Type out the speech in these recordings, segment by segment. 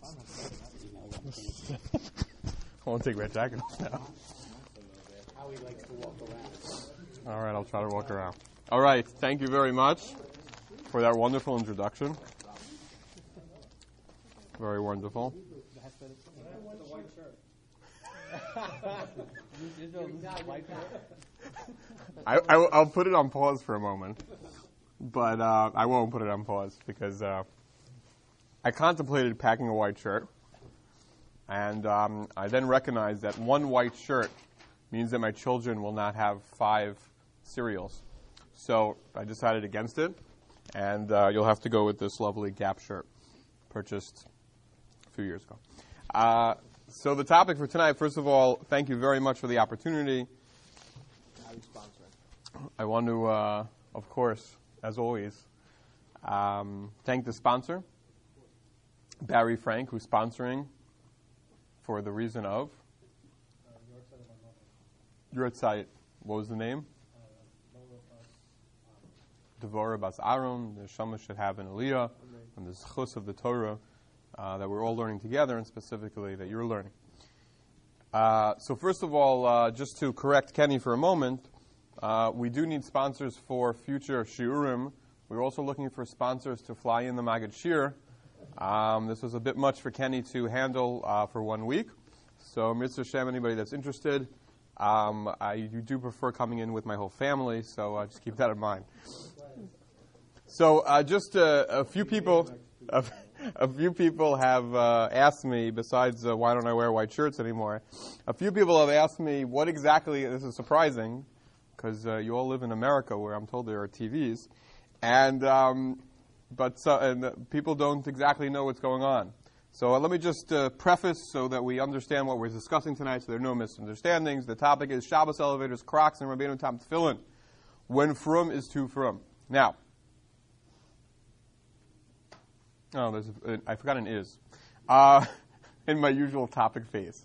I won't take my jacket off now. How he likes to walk around. All right, I'll try to walk around. All right, thank you very much for that wonderful introduction. Very wonderful. I'll put it on pause for a moment, but I won't put it on pause because I contemplated packing a white shirt, and I then recognized that one white shirt means that my children will not have 5 cereals. So I decided against it, and you'll have to go with this lovely Gap shirt purchased a few years ago. So the topic for tonight, first of all, thank you very much for the opportunity. How you sponsoring? I want to, of course, as always, thank the sponsor, Barry Frank, who's sponsoring for the reason of your site. What was the name? Devorah Bas Aaron. The Shama should have an Aliyah and the Zchus of the Torah that we're all learning together, and specifically that you're learning. So first of all, just to correct Kenny for a moment, we do need sponsors for future shiurim. We're also looking for sponsors to fly in the Maggid Shir. This was a bit much for Kenny to handle for 1 week. So Mr. Shem, anybody that's interested, I do prefer coming in with my whole family, so just keep that in mind. So just a few people have asked me, besides why don't I wear white shirts anymore, a few people have asked me what exactly, this is surprising, because you all live in America where I'm told there are TVs, and people don't exactly know what's going on. So let me just preface so that we understand what we're discussing tonight, so there are no misunderstandings. The topic is Shabbos elevators, Crocs, and Rabbeinu Tam Tefillin. When from is too from. Now, I forgot an is in my usual topic phase.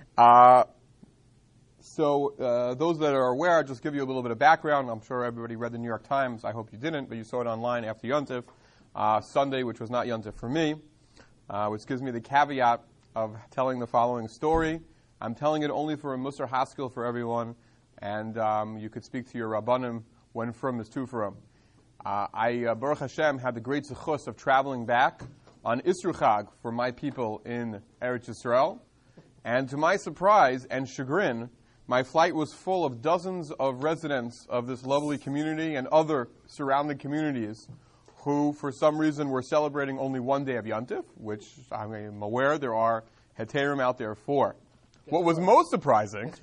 So those that are aware, I'll just give you a little bit of background. I'm sure everybody read the New York Times. I hope you didn't, but you saw it online after Yontif. Sunday, which was not Yontif for me, which gives me the caveat of telling the following story. I'm telling it only for a Musar Haskell for everyone, and you could speak to your Rabbanim when from is too from. I, Baruch Hashem, had the great zechus of traveling back on Isru Chag for my people in Eretz Yisrael. And to my surprise and chagrin, my flight was full of dozens of residents of this lovely community and other surrounding communities who, for some reason, were celebrating only one day of Yontif, which I'm aware there are heterim out there for. What was most surprising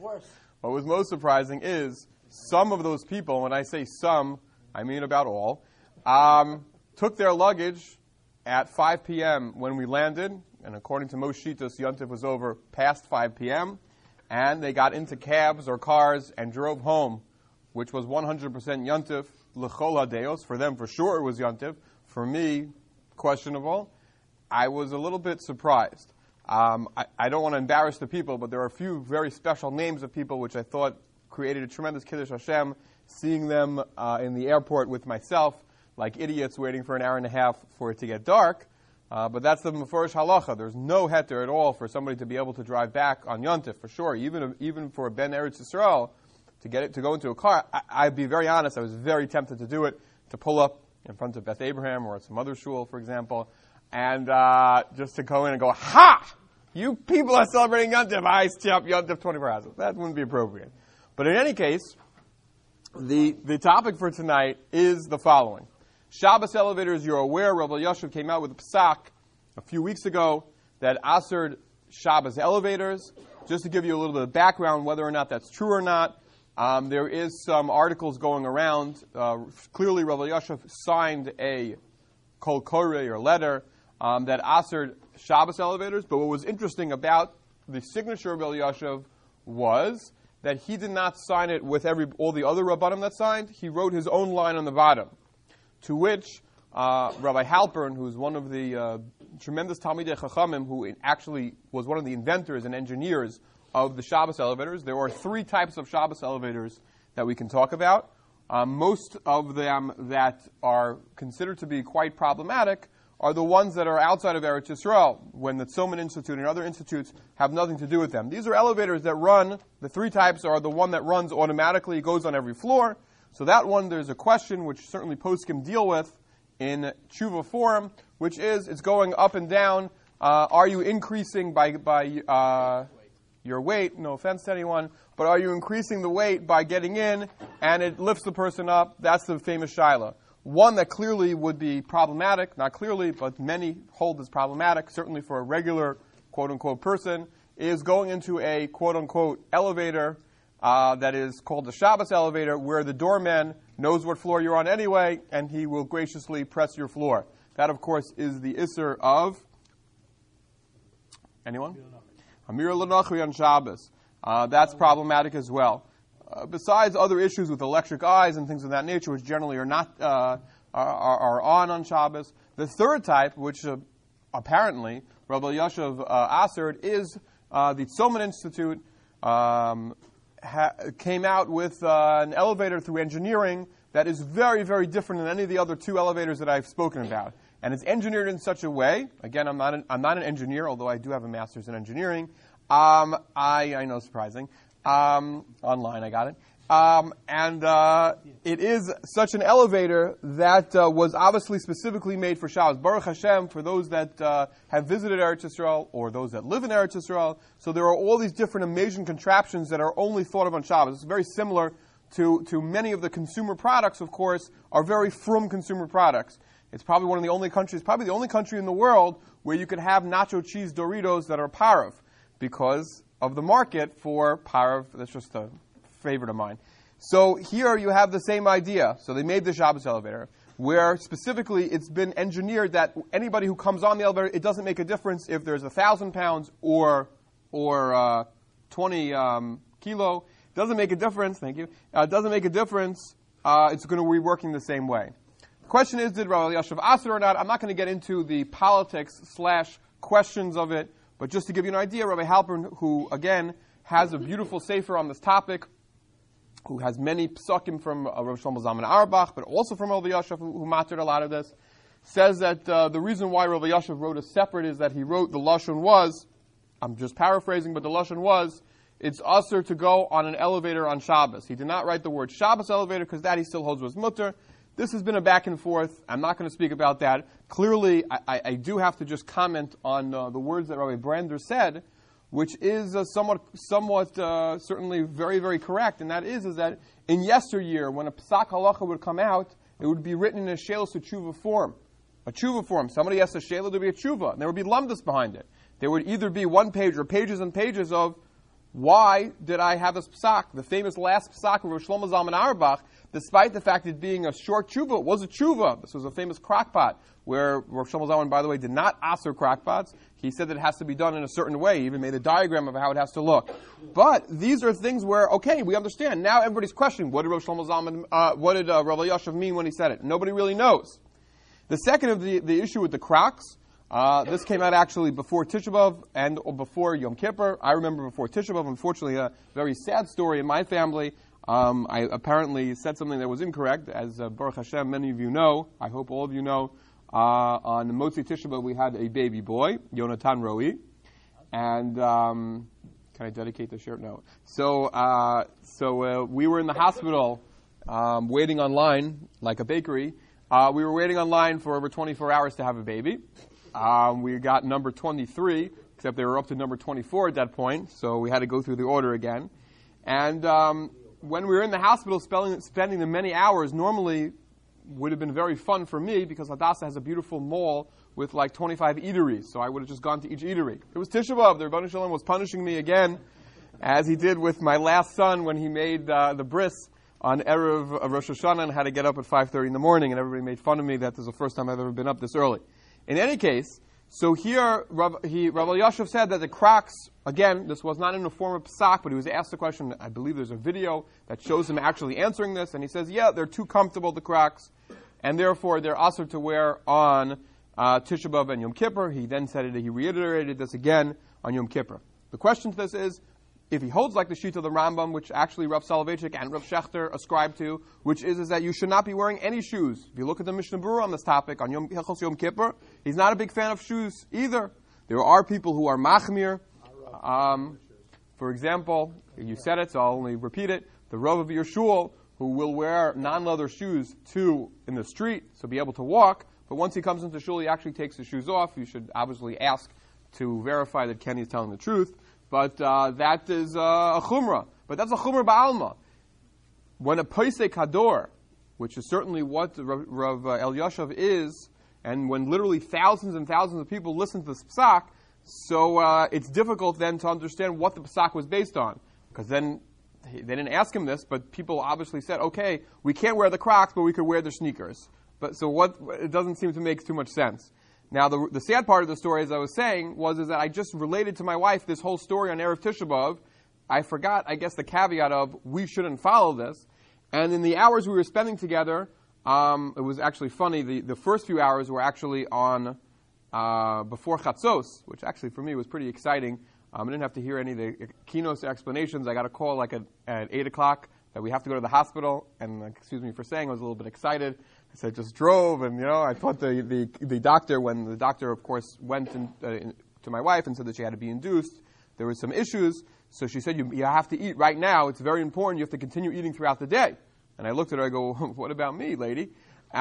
is some of those people, when I say some, I mean about all, took their luggage at 5 p.m. when we landed, and according to most Shitas, Yontif was over past 5 p.m., and they got into cabs or cars and drove home, which was 100% Yontif, l'chol hadeos. For them, for sure, it was Yontif. For me, questionable. I was a little bit surprised. I don't want to embarrass the people, but there are a few very special names of people which I thought created a tremendous Kiddush Hashem, seeing them in the airport with myself, like idiots waiting for an hour and a half for it to get dark. But that's the Mefurish Halacha. There's no heter at all for somebody to be able to drive back on Yontif, for sure. Even for Ben Eretz Yisrael, to go into a car, I'd be very honest, I was very tempted to do it, to pull up in front of Beth Abraham or some other shul, for example, and just to go in and go, ha! You people are celebrating Yontif. I stop Yontif 24 hours. That wouldn't be appropriate. But in any case, the topic for tonight is the following. Shabbos elevators, you're aware, Rabbi Yashuv came out with a psak a few weeks ago that assered Shabbos elevators. Just to give you a little bit of background, whether or not that's true or not, there is some articles going around. Clearly, Rabbi Yashuv signed a kol koreh or letter that assered Shabbos elevators. But what was interesting about the signature of Rabbi Yashuv was that he did not sign it with all the other Rabbanim that signed. He wrote his own line on the bottom, to which Rabbi Halpern, who's one of the tremendous Talmidei Chachamim, who actually was one of the inventors and engineers of the Shabbos elevators. There are 3 types of Shabbos elevators that we can talk about. Most of them that are considered to be quite problematic are the ones that are outside of Eretz Yisrael, when the Tzilman Institute and other institutes have nothing to do with them. These are elevators that run, the three types are the one that runs automatically, goes on every floor. So that one, there's a question which certainly poskim deal with in Tshuva form, which is, it's going up and down. Are you increasing by your weight? No offense to anyone, but are you increasing the weight by getting in and it lifts the person up? That's the famous shaila. One that clearly would be problematic, not clearly, but many hold as problematic, certainly for a regular quote-unquote person, is going into a quote-unquote elevator that is called the Shabbos elevator, where the doorman knows what floor you're on anyway, and he will graciously press your floor. That, of course, is the Isser of... Anyone? Amir L'Nachri on Shabbos. That's problematic as well. Besides other issues with electric eyes and things of that nature, which generally are not are on Shabbos. The third type, which apparently Rabbi Yashav Aserd is the Tzilman Institute came out with an elevator through engineering that is very, very different than any of the other two elevators that I've spoken about. And it's engineered in such a way. Again, I'm not an engineer, although I do have a master's in engineering. I know, surprising. Online, I got it. It is such an elevator that was obviously specifically made for Shabbos. Baruch Hashem, for those that have visited Eretz Yisrael or those that live in Eretz Yisrael. So there are all these different amazing contraptions that are only thought of on Shabbos. It's very similar to many of the consumer products, of course, are very frum consumer products. It's probably one of the only countries, probably the only country in the world where you can have nacho cheese Doritos that are parav, because of the market for parav. That's just a favorite of mine. So here you have the same idea. So they made the Shabbos elevator, where specifically it's been engineered that anybody who comes on the elevator, it doesn't make a difference if there's 1,000 pounds or 20 kilo. It doesn't make a difference. Thank you. It doesn't make a difference. It's going to be working the same way. The question is, did Rabbi Yashav Asr or not? I'm not going to get into the politics / questions of it, but just to give you an idea, Rabbi Halpern, who again has a beautiful sefer on this topic, who has many psukim from Rav Shlomo Zalman Auerbach, but also from Rabbi Yashav, who mattered a lot of this, says that the reason why Rabbi Yashav wrote a separate is that he wrote the lashon was, I'm just paraphrasing, but the lashon was, it's usher to go on an elevator on Shabbos. He did not write the word Shabbos elevator because that he still holds was mutter. This has been a back and forth. I'm not going to speak about that. Clearly, I do have to just comment on the words that Rabbi Brander said, which is somewhat certainly very, very correct, and that is that in yesteryear, when a Psak Halacha would come out, it would be written in a Shelos Tshuva form. A Tshuva form. Somebody asked a Shelah to be a Tshuva, and there would be Lamdas behind it. There would either be one page or pages and pages of why did I have this Psak? The famous last Psak of Rav Shlomo Zalman Auerbach, despite the fact it being a short Tshuva, it was a Tshuva. This was a famous crockpot, where Rav Shlomo Zalman, by the way, did not aser crockpots. He said that it has to be done in a certain way. He even made a diagram of how it has to look. But these are things where, okay, we understand. Now everybody's questioning, what did Rav Shlomo Zalman, what did Rabbi Yashav mean when he said it? Nobody really knows. The second of the issue with the crocks, this came out actually before Tisha B'Av and before Yom Kippur. I remember before Tisha B'Av, unfortunately, a very sad story in my family. I apparently said something that was incorrect, as Baruch Hashem, many of you know, I hope all of you know, on Motzi Tisha B'Av we had a baby boy, Yonatan Roi, and can I dedicate the shirt? No. So we were in the hospital waiting online, like a bakery. We were waiting online for over 24 hours to have a baby. We got number 23, except they were up to number 24 at that point, so we had to go through the order again. And when we were in the hospital spending the many hours, normally would have been very fun for me because Hadassah has a beautiful mall with like 25 eateries, so I would have just gone to each eatery. It was Tisha B'Av. The Rebbeinu Shalom was punishing me again, as he did with my last son when he made the bris on Erev Rosh Hashanah and had to get up at 5:30 in the morning, and everybody made fun of me that this is the first time I've ever been up this early. In any case, so here Rabbi Yashav said that the crocks, again, this was not in the form of psak, but he was asked the question. I believe there's a video that shows him actually answering this, and he says, yeah, they're too comfortable, the crocks, and therefore they're asur to wear on Tisha B'Av and Yom Kippur. He then said it, he reiterated this again on Yom Kippur. The question to this is, if he holds like the sheet of the Rambam, which actually Rav Soloveitchik and Rav Shechter ascribe to, which is that you should not be wearing any shoes. If you look at the Mishnah Berurah on this topic, on Hilchos Yom Kippur, he's not a big fan of shoes either. There are people who are machmir. For example, you said it, so I'll only repeat it. The Rav of your shul, who will wear non-leather shoes in the street, so be able to walk, but once he comes into shul, he actually takes his shoes off. You should obviously ask to verify that Kenny is telling the truth. But that is a chumrah. But that's a chumrah ba'alma. When a paisek hador, which is certainly what Rav Elyashiv is, and when literally thousands and thousands of people listen to this psak, so it's difficult then to understand what the psak was based on. Because then they didn't ask him this, but people obviously said, okay, we can't wear the Crocs, but we could wear the sneakers. But so it doesn't seem to make too much sense. Now, the sad part of the story, as I was saying, is that I just related to my wife this whole story on Erev Tisha B'Av. I forgot, I guess, the caveat of we shouldn't follow this. And in the hours we were spending together, it was actually funny. The first few hours were actually on before Chatzos, which actually for me was pretty exciting. I didn't have to hear any of the keynote explanations. I got a call like at 8 o'clock that we have to go to the hospital. And excuse me for saying, I was a little bit excited. So I just drove, and I thought the doctor, when the doctor, of course, went to my wife and said that she had to be induced, there were some issues. So she said, you have to eat right now. It's very important. You have to continue eating throughout the day. And I looked at her. I go, what about me, lady?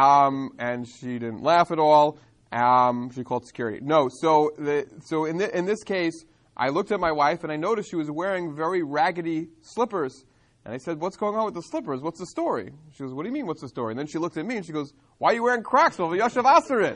And she didn't laugh at all. She called security. No. So in this case, I looked at my wife and I noticed she was wearing very raggedy slippers. And I said, what's going on with the slippers? What's the story? She goes, what do you mean, what's the story? And then she looked at me and she goes, why are you wearing Crocs? Well, Yashav Aserit.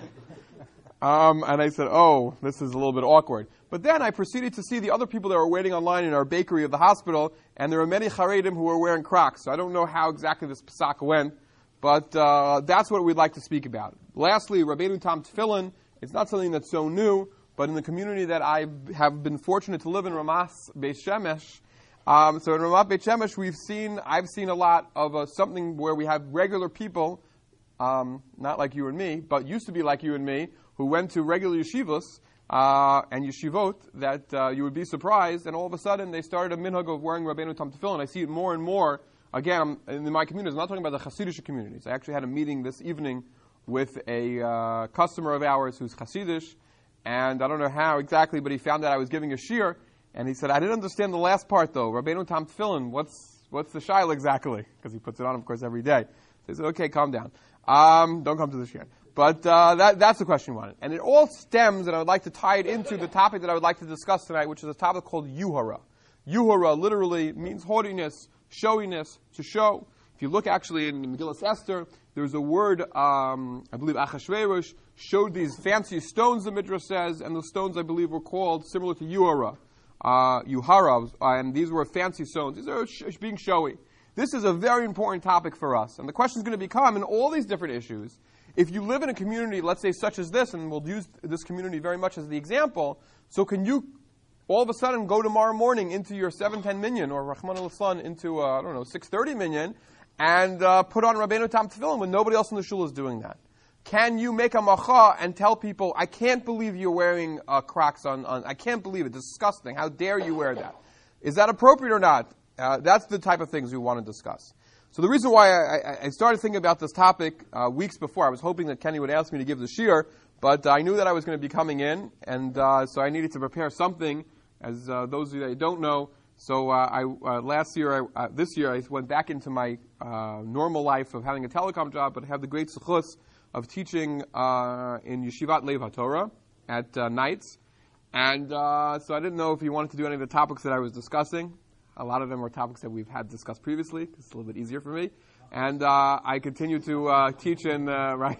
And I said, oh, this is a little bit awkward. But then I proceeded to see the other people that were waiting online in our bakery of the hospital, and there were many Charedim who were wearing Crocs. So I don't know how exactly this Pesach went, but that's what we'd like to speak about. Lastly, Rabbeinu Tam Tefillin. It's not something that's so new, but in the community that I have been fortunate to live in, Ramas Beis Shemesh, so in Ramat Beit Shemesh, I've seen a lot of something where we have regular people, not like you and me, but used to be like you and me, who went to regular yeshivos and yeshivot that you would be surprised, and all of a sudden they started a minhag of wearing Rabbeinu Tam Tefillin. I see it more and more. Again, in my communities, I'm not talking about the Hasidic communities. I actually had a meeting this evening with a customer of ours who's Hasidic, and I don't know how exactly, but he found out I was giving a shiur. And he said, I didn't understand the last part, though. Rabbeinu Tam Tefillin, what's the shaila exactly? Because he puts it on, of course, every day. So he said, okay, calm down. Don't come to the shiur. But that's the question you wanted. And it all stems, and I would like to tie it into the topic that I would like to discuss tonight, which is a topic called Yuhara. Yuhara literally means haughtiness, showiness, to show. If you look actually in Megillas Esther, there's a word, I believe Achashverosh showed these fancy stones, the Midrash says, and the stones, I believe, were called similar to Yuhara. Yuhara, and these were fancy stones. These are being showy. This is a very important topic for us. And the question is going to become, in all these different issues, if you live in a community, let's say such as this, and we'll use this community very much as the example, so can you all of a sudden go tomorrow morning into your 7:10 minyan, or Rahman al-Islan into, 6:30 minyan, and put on Rabbeinu Tam Tefillin when nobody else in the shul is doing that? Can you make a macha and tell people, I can't believe you're wearing Crocs on, I can't believe it, disgusting, how dare you wear that? Is that appropriate or not? That's the type of things we want to discuss. So the reason why I started thinking about this topic weeks before, I was hoping that Kenny would ask me to give the shiur, but I knew that I was going to be coming in, and so I needed to prepare something, as those of you that don't know. So this year I went back into my normal life of having a telecom job, but I have the great suchus of teaching in Yeshivat Lev HaTorah at nights. And so I didn't know if he wanted to do any of the topics that I was discussing. A lot of them were topics that we've had discussed previously. It's a little bit easier for me. And I continue to teach in, right?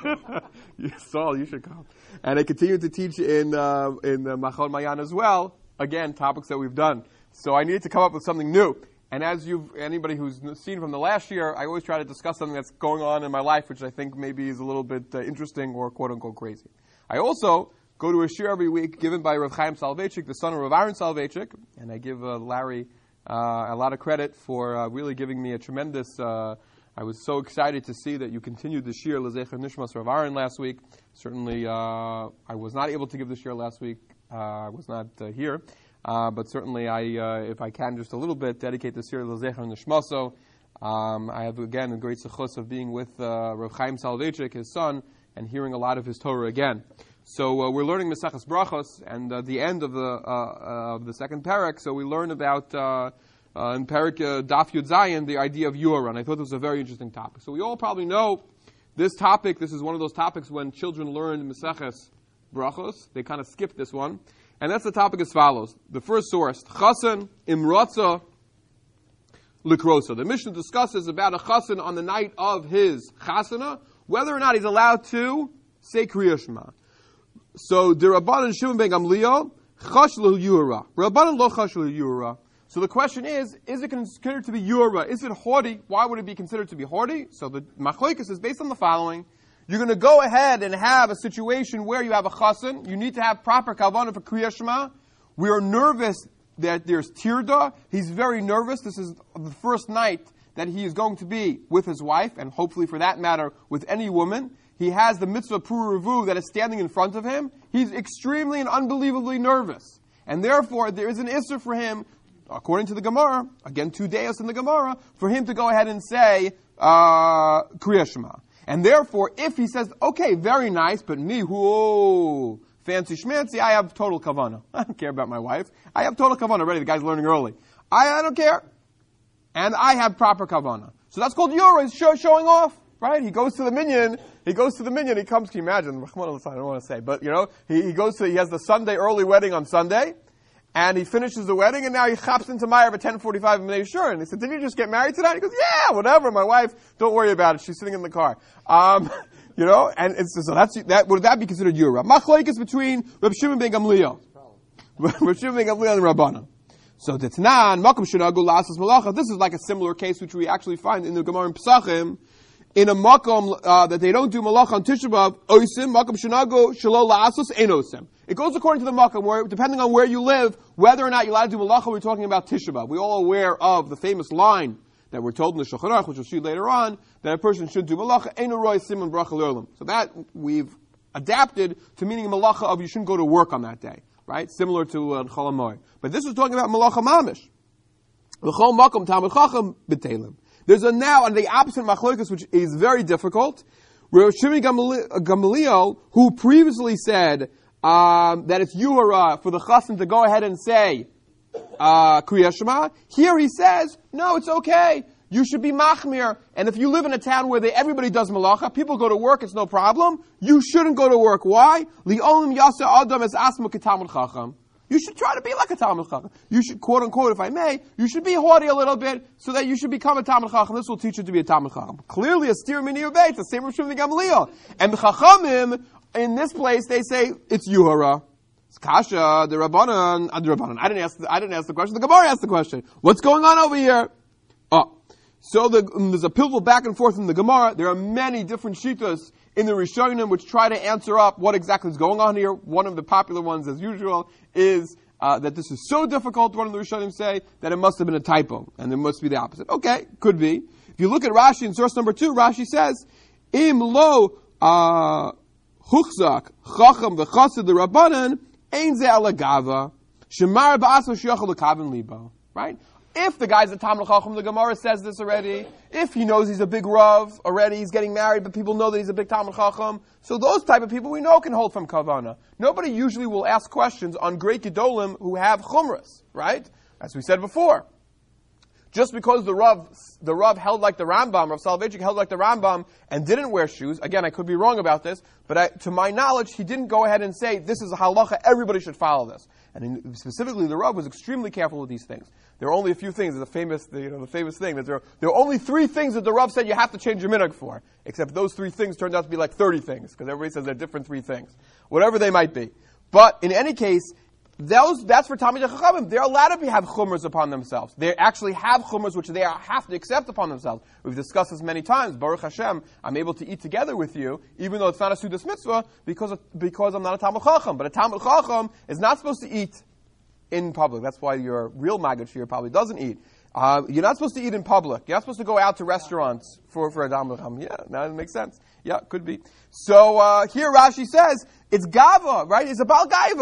Saul, you should come. And I continue to teach in Machon Mayan as well. Again, topics that we've done. So I needed to come up with something new. And as anybody who's seen from the last year, I always try to discuss something that's going on in my life, which I think maybe is a little bit interesting or quote-unquote crazy. I also go to a shiur every week given by Rav Chaim Soloveitchik, the son of Rav Aaron Soloveitchik, and I give Larry a lot of credit for really giving me a tremendous... I was so excited to see that you continued the shiur L'Zecher Nishmas Rav Aaron last week. Certainly, I was not able to give the shiur last week. I was not here. but certainly if I can just a little bit, dedicate this year to Zecher Nishmaso. I have, again, a great zechus of being with Rav Chaim Soloveitchik, his son, and hearing a lot of his Torah again. So we're learning Maseches Brachos, and the end of the second parak. So we learn about in parak Daf Yud Zayin the idea of Yura, and I thought this was a very interesting topic. So we all probably know this topic. This is one of those topics when children learn Maseches Brachos, they kind of skip this one, and that's the topic as follows. The first source: Chasen Imratza Likrosa. The Mishnah discusses about a Chasen on the night of his Chasana, whether or not he's allowed to say Kriya Shema. So, the Rabbanan Shimon ben Gamliel, chash lo yura. Rabbanan lo chash lo yura. So the question is it considered to be yura? Is it haughty? Why would it be considered to be haughty? So the machlokes is based on the following. You're going to go ahead and have a situation where you have a chasen. You need to have proper kavanah for Kriya Shema. We are nervous that there's tirda. He's very nervous. This is the first night that he is going to be with his wife, and hopefully for that matter, with any woman. He has the mitzvah Puravu that is standing in front of him. He's extremely and unbelievably nervous. And therefore, there is an issur for him, according to the Gemara, again, 2 days in the Gemara, for him to go ahead and say Kriya Shema. And therefore, if he says, okay, very nice, but me, who fancy schmancy, I have total kavanah. I don't care about my wife. I have total kavanah already. The guy's learning early. I don't care. And I have proper kavanah. So that's called Yura. He's showing off. Right? He goes to the minyan. He comes, can you imagine? I don't want to say, but he has the Sunday early wedding on Sunday, and he finishes the wedding, and now he chaps into Meyer at 10:45 in Bnei Shur, and he said, did you just get married tonight? He goes, yeah, whatever, my wife, don't worry about it, she's sitting in the car. And it's, so would that be considered Yura? Machlokes between Reb Shimon ben Gamliel. Reb Shimon ben Gamliel and Rabbanan. So Tetnan, Makom Shenagu Lasas Malacha, this is like a similar case which we actually find in the Gemara in Pesachim, in a makom that they don't do malach on Tisha B'Av, oisim, makom shenago shelo la'asos ein osim. It goes according to the makom, where depending on where you live, whether or not you're allowed to do malacha, we're talking about Tisha B'Av. We're all aware of the famous line that we're told in the Shulchan Aruch, which we'll see later on, that a person should do malacha, ein roi simon bracha l'olam. So that we've adapted to meaning malacha of you shouldn't go to work on that day, right? Similar to Chol HaMoed. But this is talking about malacha mamish. L'chol makom tamid chacham b'telim. There's now on the opposite machlokes, which is very difficult. Rav Shimon Gamliel, who previously said that it's yuhara for the chassan to go ahead and say Kriya Shema, here he says, no, it's okay. You should be machmir. And if you live in a town where everybody does malacha, people go to work, it's no problem. You shouldn't go to work. Why? Li'olim yasa adam es asmu ketamid chacham. You should try to be like a Talmud Chacham. You should, quote unquote, if I may, you should be haughty a little bit so that you should become a Talmud Chacham. This will teach you to be a Talmud Chacham. Clearly, a steer mini obey. The same Rav Shimon Gamliel. And the Chachamim, in this place, they say it's Yuhara. It's Kasha, the Rabbanan. I didn't ask the question. The Gemara asked the question. What's going on over here? So there's a pilgul back and forth in the Gemara. There are many different shittas in the Rishonim which try to answer up what exactly is going on here. One of the popular ones, as usual, is that this is so difficult, one of the Rishonim say, that it must have been a typo, and it must be the opposite. Okay, could be. If you look at Rashi in source number 2, Rashi says, Im lo chuchzak chacham v'chasid the Rabbanan ein ze ala gava shemar ba'asma sheyachol l'kaven libo. Right? If the guy's a Talmud Chacham, the Gemara says this already. If he knows he's a big Rav already, he's getting married, but people know that he's a big Talmud Chacham. So those type of people we know can hold from Kavana. Nobody usually will ask questions on great Gedolim who have Chumras, right? As we said before. Just because the Rav held like the Rambam, Rav Soloveitchik held like the Rambam and didn't wear shoes, again, I could be wrong about this, but to my knowledge, he didn't go ahead and say, this is a halacha, everybody should follow this. And specifically, the Rav was extremely careful with these things. There are only a few things. The famous thing that there are only 3 things that the Rav said you have to change your minhag for. Except those 3 things turned out to be like 30 things, because everybody says they're different 3 things, whatever they might be. But in any case, that's for Talmidei Chachamim. They're allowed to have chumras upon themselves. They actually have chumras which they have to accept upon themselves. We've discussed this many times. Baruch Hashem, I'm able to eat together with you, even though it's not a Sudas Mitzvah, because I'm not a Talmid Chacham. But a Talmid Chacham is not supposed to eat in public. That's why your real Maggid here probably doesn't eat. You're not supposed to eat in public. You're not supposed to go out to restaurants for a Talmid Chacham. Yeah, that makes sense. Yeah, could be. So here Rashi says, it's Gava, right? It's about Gaiva.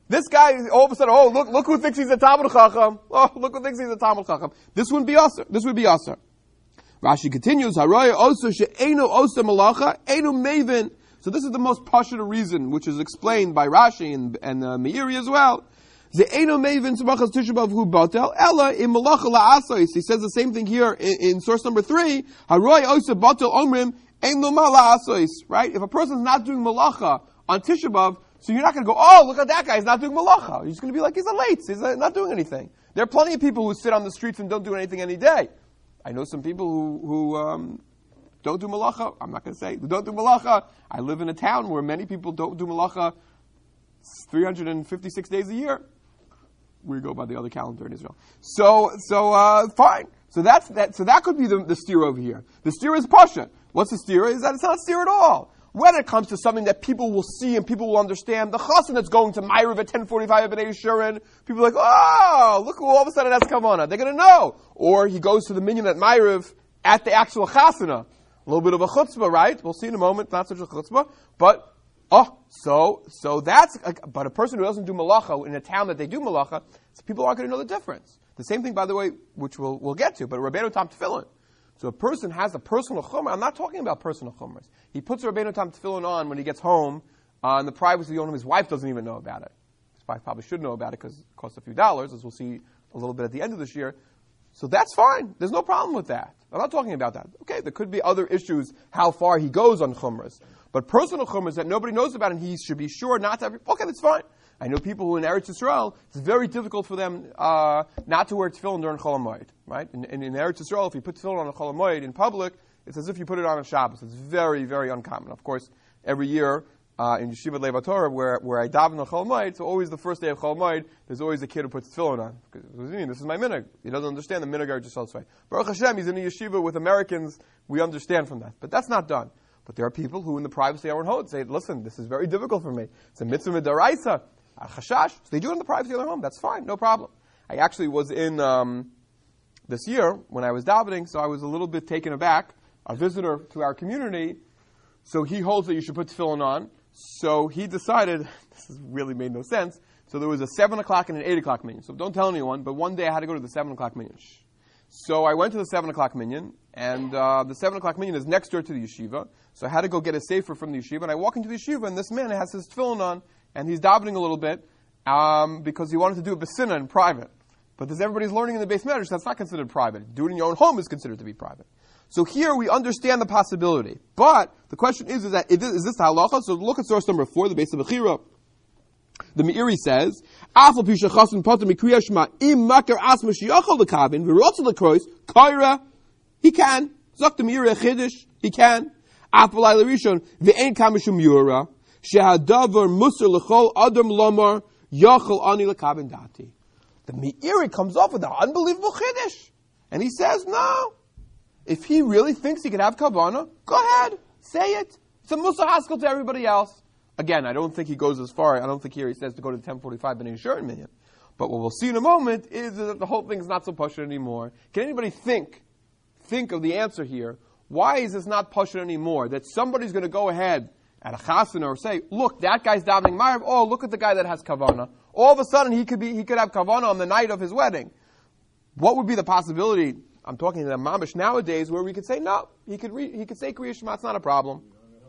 This guy, all of a sudden, oh, look who thinks he's a Talmud Chacham. Oh, look who thinks he's a Talmud Chacham. This wouldn't be asur. This would be asur. Rashi continues, Haroya also she'enu osa malacha, enu maven. So this is the most pashut reason, which is explained by Rashi and Meiri as well. Ze'enu maven tzmachas Tisha B'Av hu batel, ella im malacha la'asais. He says the same thing here in source number 3. Haroya osa batel omrim, ein lo ma la'asais. Right? If a person's not doing malacha on Tisha B'Av, so you're not going to go, oh, look at that guy, he's not doing malacha. You're just going to be like, he's a late, he's not doing anything. There are plenty of people who sit on the streets and don't do anything any day. I know some people who don't do malacha. I'm not going to say, who don't do malacha. I live in a town where many people don't do malacha 356 days a year. We go by the other calendar in Israel. So fine. So that could be the steer over here. The steer is pasha. What's the steer? Is that it's not a steer at all. When it comes to something that people will see and people will understand, the chassan that's going to Ma'ariv at 10:45 at B'nai Yeshurun, people are like, oh, look who all of a sudden has kavanah. They're going to know. Or he goes to the minyan at Ma'ariv at the actual chasana. A little bit of a chutzpah, right? We'll see in a moment. Not such a chutzpah, but so that's. But a person who doesn't do malacha in a town that they do malacha, so people aren't going to know the difference. The same thing, by the way, which we'll get to. But Rabbeinu Tam Tefillin. So a person has a personal chumrah. I'm not talking about personal chumras. He puts a Rabbeinu Tam Tefillin on when he gets home, in the privacy of the home. His wife doesn't even know about it. His wife probably should know about it because it costs a few dollars, as we'll see a little bit at the end of this year. So that's fine. There's no problem with that. I'm not talking about that. Okay, there could be other issues, how far he goes on chumras. But personal chumras that nobody knows about and he should be sure not to have, okay, that's fine. I know people who in Eretz Yisrael, it's very difficult for them not to wear tefillin during Chol HaMoed, right? In Eretz Yisrael, if you put tefillin on a Chol HaMoed in public, it's as if you put it on a Shabbos. It's very, very uncommon. Of course, every year in Yeshiva Lev HaTorah, where I daven on Chol HaMoed, so always the first day of Chol HaMoed, there's always a kid who puts tefillin on. Because, this is my minhag. He doesn't understand the minhag Eretz Yisrael's way. Baruch Hashem, he's in a yeshiva with Americans. We understand from that. But that's not done. But there are people who in the privacy of their own home say, listen, this is very difficult for me. It's a mitzvah midaraisa. Chashash, so they do it in the privacy of their home. That's fine, no problem. I actually was in this year when I was davening, so I was a little bit taken aback. A visitor to our community, so he holds that you should put tefillin on. So he decided, this really made no sense. So there was a 7 o'clock and an 8 o'clock minyan. So don't tell anyone, but one day I had to go to the 7 o'clock minyan. So I went to the 7 o'clock minyan, and the 7 o'clock minyan is next door to the yeshiva. So I had to go get a sefer from the yeshiva, and I walk into the yeshiva, and this man has his tefillin on. And he's davening a little bit because he wanted to do a besina in private. But as everybody's learning in the Beis Medrash, that's not considered private. Do it in your own home is considered to be private. So here we understand the possibility. But the question is this the halacha? So look at source number 4, the Beis Bechira. The Meiri says, "Afal pisha chasen pater mikriya shema im makar asma sheyachol lekavin v'rotz lekrois kaira." He can. Zok the Meiri chiddush. He can. Afal ayla rishon ve'ein kamishum yura. Shehadavar musar l'chol adam lomar yachol ani lekavin dati. The Meiri comes off with an unbelievable chiddush, and he says, no. If he really thinks he could have kavanah, go ahead, say it. It's a musar haskell to everybody else. Again, I don't think he goes as far. I don't think here he says to go to the 10:45 B'nai Yeshurun minyan. But what we'll see in a moment is that the whole thing is not so pashut anymore. Can anybody think of the answer here? Why is this not pashut anymore? That somebody's going to go ahead at a chasana or say, look, that guy's davening Ma'ariv. Oh, look at the guy that has kavanah. All of a sudden, he could have kavanah on the night of his wedding. What would be the possibility? I'm talking to the mamish nowadays, where we could say no. He could say Kriya Shema. It's not a problem.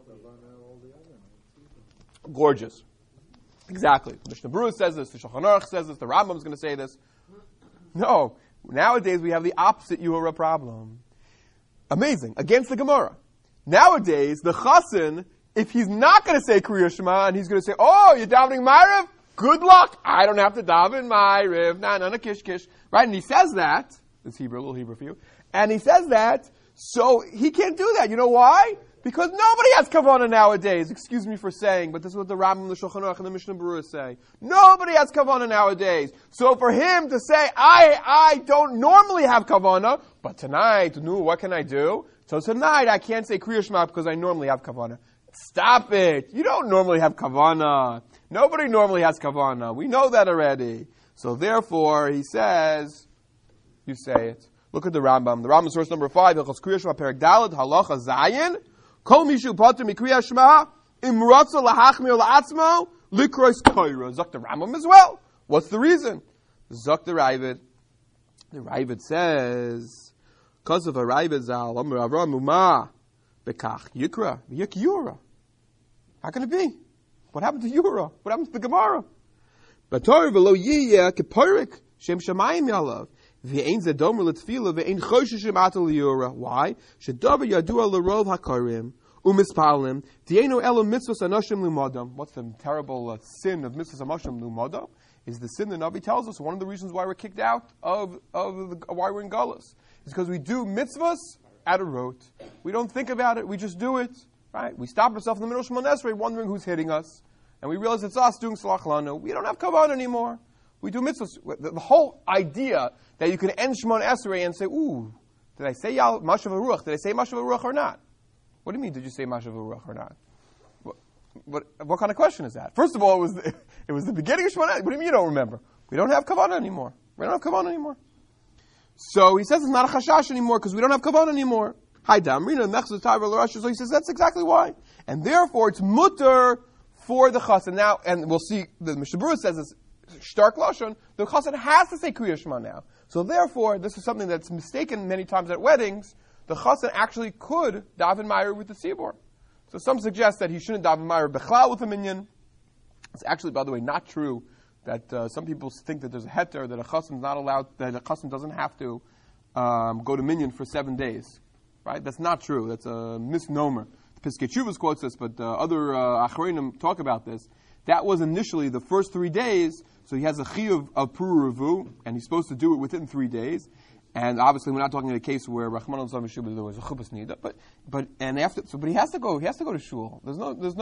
Gorgeous. Exactly. Mishnah Berurah says this. The Shulchan Aruch says this. The Rambam is going to say this. No. Nowadays we have the opposite Yuhara problem. Amazing. Against the Gemara. Nowadays the Chassan, if he's not going to say Kriya Shema and he's going to say, oh, you're davening Ma'ariv? Good luck. I don't have to daven Ma'ariv. No, kish. Right? And he says that. It's Hebrew, a little Hebrew for you. And he says that, so he can't do that. You know why? Because nobody has kavanah nowadays. Excuse me for saying, but this is what the Rambam, the Shulchan Aruch, and the Mishnah Berurah say. Nobody has kavanah nowadays. So for him to say, I don't normally have kavanah, but tonight, what can I do? So tonight I can't say Kriya Shema because I normally have kavanah. Stop it. You don't normally have kavanah. Nobody normally has kavanah. We know that already. So therefore, he says, you say it. Look at the Rambam. The Rambam source number 5, Hilchos Kriya Shema Perek Daled Halacha Zayin. Kol mishu pater mikriya shema im rotza lahachmir la'atzmo Likrois Koira. Zok the Rambam as well. What's the reason? Zok the Ravid. The Ravid says, because of a Ravid Zal, Amr Avram Umah, Bekach Yikra, Yik Yura. How can it be? What happened to Yura? What happened to the Gemara? Bator v'lo yiyeh keporik shem shamayim yalav v'ein zedomer l'tfila v'ein choshesh atal Yura. Why? Shedavar yadua l'rov hakarim u'mispalim dienu elo mitzvos anoshim lumadam. What's the terrible sin of mitzvos anoshim lumadam? Is the sin the Navi tells us one of the reasons why we're kicked out of why we're in Galus. It's because we do mitzvahs at a rote. We don't think about it. We just do it. Right? We stop ourselves in the middle of Shemon Esrei wondering who's hitting us. And we realize it's us doing Salach Lanu. We don't have Kavan anymore. We do mitzvahs. The whole idea that you can end Shemon Esrei and say, ooh, did I say Mashav Ruach? Did I say Mashav Ruach or not? What do you mean, did you say Mashav Ruach or not? What kind of question is that? First of all, it was the beginning of Shemon Esrei. What do you mean you don't remember? We don't have Kavan anymore. We don't have Kavan anymore. So he says it's not a chashash anymore because we don't have Kavan anymore. Hi, Damrina, Mechzah Taiva L'Rosh. So he says that's exactly why. And therefore, it's mutter for the chassan. Now, and we'll see, the Mishnah Berurah says this, Stark Lashon, the chassan has to say Kriya Shema now. So therefore, this is something that's mistaken many times at weddings. The chassan actually could daven Meir with the tzibur. So some suggest that he shouldn't daven Meir Bechlal with a minyan. It's actually, by the way, not true that some people think that there's a heter, that a chassan is not allowed, that a chassan doesn't have to go to minyan for 7 days. Right? That's not true. That's a misnomer. Piskei Teshuvos quotes this, but other Achronim talk about this. That was initially the first 3 days, so he has a chiyuv of Puru Revu, and he's supposed to do it within 3 days. And obviously, we're not talking in a case where Rahman al there was a chuppah nida, but he has to go to shul. There's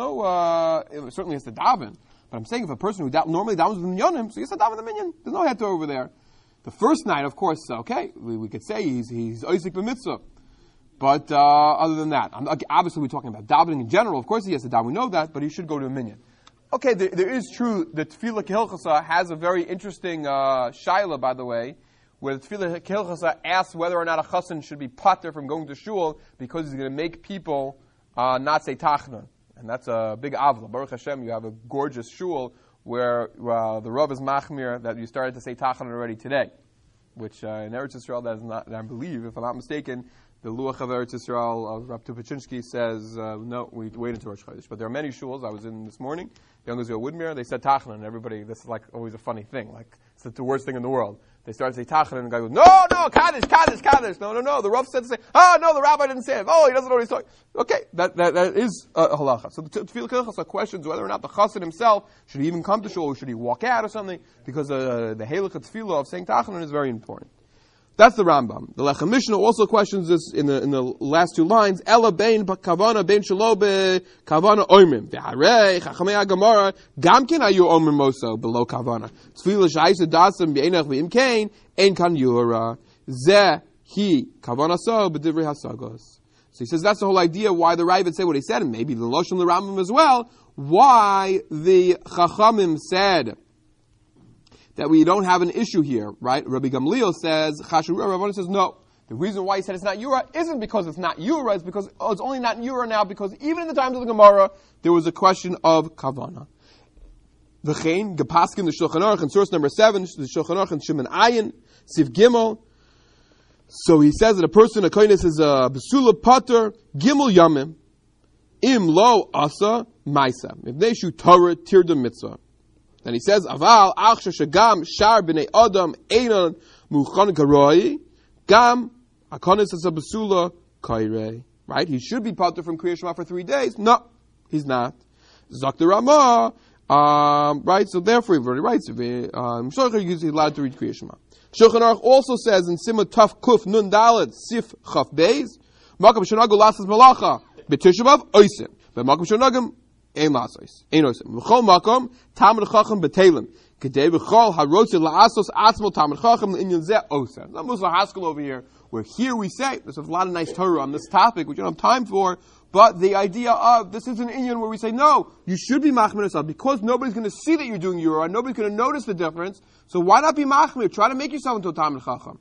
no it certainly has to daven. But I'm saying if a person who normally davens with minyanim, so he has to daven the minyan. There's no heter over there. The first night, of course, okay, we could say he's Isaac b'mitzvah. But other than that, obviously we're talking about davening in general. Of course he has to daven, we know that, but he should go to a minyan. Okay, there is true that Tefillah Kehilchasa has a very interesting shaila, by the way, where the Tefillah Kehilchasa asks whether or not a chassan should be pater from going to shul because he's going to make people not say tachna. And that's a big avla. Baruch Hashem, you have a gorgeous shul where the Rav is machmir that you started to say tachna already today, which in Eretz Yisrael, that is not, I believe, if I'm not mistaken, the Luach of Eretz Yisrael of Rav Tupachinsky says, no, we wait until Rosh Chodesh. But there are many shuls. I was in this morning, Young Israel Woodmere, they said Tachna, and everybody, this is like always a funny thing. Like, it's the worst thing in the world. They start to say Tachna, and the guy goes, no, Kaddish. No. The Rav said to say, no, the rabbi didn't say it. Oh, he doesn't know what he's talking. Okay, that is a halacha. So the Tefillah Kehilchasa questions whether or not the chassan himself, should he even come to shul, or should he walk out or something, because the Heilig Tefillah of saying Tachna is very important. That's the Rambam. The Lechem Mishnah also questions this in the last 2 lines. Ela bein kavana bein shelo be kavana oimrim. Ve'harei chachamei haGemara gamkin ayu oimrim moso below kavana. Tefillah shayis dasam be'enach ve'im kain ein kan yura. Zeh hi kavana so b'divrei hasagos. So he says that's the whole idea why the Ravid said what he said, and maybe the Lashon the Rambam as well. Why the Chachamim said that we don't have an issue here, right? Rabbi Gamliel says, Chashurah, Rabbanan says, no. The reason why he said it's not Yura isn't because it's not Yura, it's because it's only not Yura now, because even in the times of the Gemara, there was a question of Kavana. V'chein, Gepaskin, the Shulchan Aruch, in source number 7, the Shulchan Aruch, and Shimon Ayin, Siv Gimel. So he says that a person, a kohenis, is a Besula Pater, Gimel Yamim, Im Lo Asa, Maisa. If they shoot Torah, Tirda Mitzvah. Then he says, Aval, Achsha Shagam, Shar B'nei Adam, Einon, Muchan Karoi, Gam, Akonis as a Basula, Kairei. Right? He should be pater from Kriya Shema for 3 days. No, he's not. Zakta Ramah, right? So therefore, he already writes, he's allowed to read Kriya Shema. Shulchan Aruch also says in Simah Taf Kuf Nun Daled, Sif Chaf Beis, Makam Shonagul Lasas Malacha, B'Tishabav, Oisim. But Makam Shonagim, Ein Lasos. Ein Oisim. V'chol Makam, Talmud Chacham B'Telim. Kedei V'chol HaRotzi La'asos Atzmo Talmud Chacham L'Inyan Zeh Oisim. Not Musa Haskell over here, where here we say, there's a lot of nice Torah on this topic, which you don't have time for, but the idea of, this is an Inyan where we say, no, you should be Machmir yourself, because nobody's going to see that you're doing Yura, nobody's going to notice the difference, so why not be Machmir? Try to make yourself into a Talmud Chacham.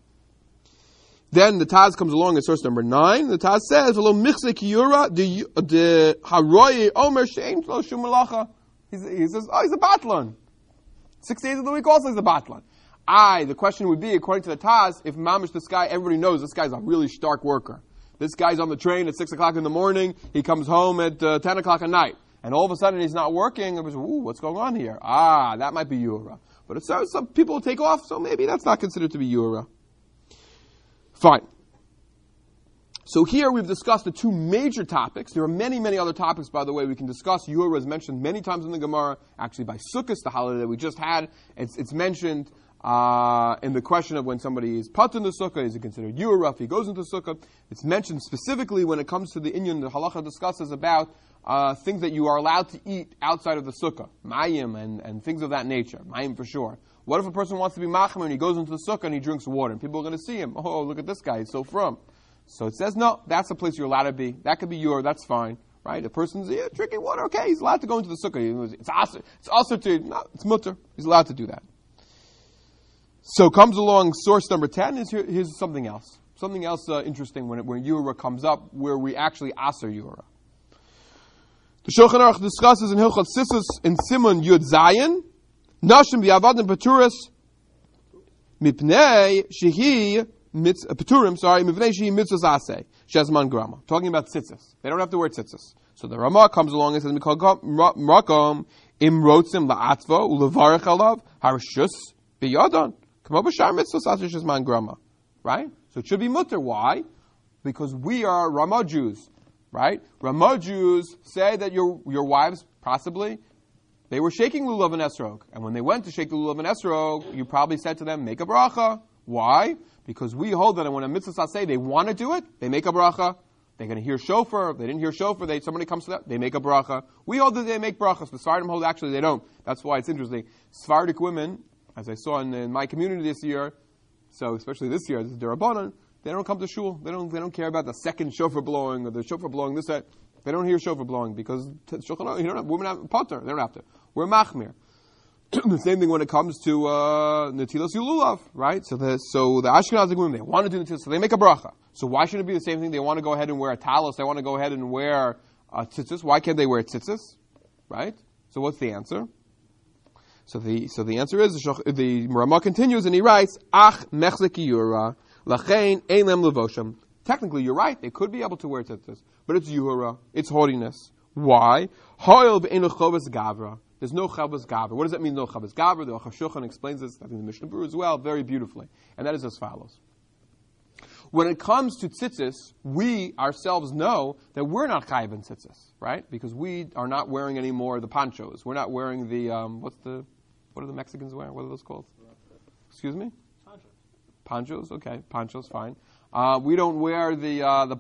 Then the Taz comes along at source number 9. The Taz says, "V'lo michzek yura de haroye omer she'ein lo shum malacha." He says, oh, he's a batlan. 6 days of the week also he's a batlan. The question would be, according to the Taz, if mamish this guy, everybody knows this guy's a really stark worker. This guy's on the train at 6 o'clock in the morning, he comes home at 10 o'clock at night, and all of a sudden he's not working, and what's going on here? That might be Yura. But it says some people take off, so maybe that's not considered to be Yura. Fine. So here we've discussed the two major topics. There are many, many other topics, by the way, we can discuss. Yura is mentioned many times in the Gemara, actually by Sukkot, the holiday that we just had. It's mentioned in the question of when somebody is put in the sukkah, is it considered Yura if he goes into sukkah? It's mentioned specifically when it comes to the inyan, the halacha discusses about things that you are allowed to eat outside of the sukkah, mayim and things of that nature, mayim for sure. What if a person wants to be machmer and he goes into the sukkah and he drinks water and people are going to see him? Oh, look at this guy, he's so frum. So it says, no, that's the place you're allowed to be. That could be Yura, that's fine. Right? A person's drinking water, okay, he's allowed to go into the sukkah. It's also no, it's mutter. He's allowed to do that. So comes along source number 10, here's something else. Something else interesting when Yura comes up, where we actually aser Yura. The Shulchan Aruch discusses in Hilchot Sisus in Siman Yud Zayin, Nashim bi'avadim paturas mipnei shehi Peturim, mipnei shehi mitzvahs aseh shezman grama. Talking about tzitzis. They don't have to wear tzitzis. So the Ramah comes along and says, Makom imrotzim la'atva ulevarech alav harshus biyadon. Right? So it should be mutter. Why? Because we are Ramah Jews. Right? Ramah Jews say that your wives, possibly, they were shaking lulav and esrog. And when they went to shake the lulav and esrog, you probably said to them, make a bracha. Why? Because we hold that when a mitzvah say they want to do it, they make a bracha. They're going to hear shofar. If they didn't hear shofar, somebody comes to them, they make a bracha. We hold that they make brachas. The Sephardim hold actually they don't. That's why it's interesting. Sephardic women, as I saw in my community this year, so especially this year, this is Derabanan, they don't come to shul. They don't care about the second shofar blowing or the shofar blowing this, that. They don't hear shofar blowing because women have potter. They don't have to. We're machmir. The same thing when it comes to Netilas Yululav, right? So the Ashkenazi women, they want to do Netilas, so they make a bracha. So why shouldn't it be the same thing? They want to go ahead and wear a talis. They want to go ahead and wear tzitzis. Why can't they wear tzitzis? Right? So what's the answer? So the answer is, the Ramah continues and he writes, Ach mechzek yura, lachein ein levosham. Technically, you're right. They could be able to wear tzitzis, but it's yura, it's haughtiness. Why? Hoil ve'enu chovas gavra. There's no chavas gavra. What does that mean, no chavas gavra? The Aruch HaShulchan explains this, I think the Mishnah Berurah as well, very beautifully. And that is as follows. When it comes to tzitzis, we ourselves know that we're not chayiv in tzitzis, right? Because we are not wearing anymore the ponchos. We're not wearing the, what are the Mexicans wearing? What are those called? Excuse me? Ponchos, okay. Ponchos, fine. We don't wear the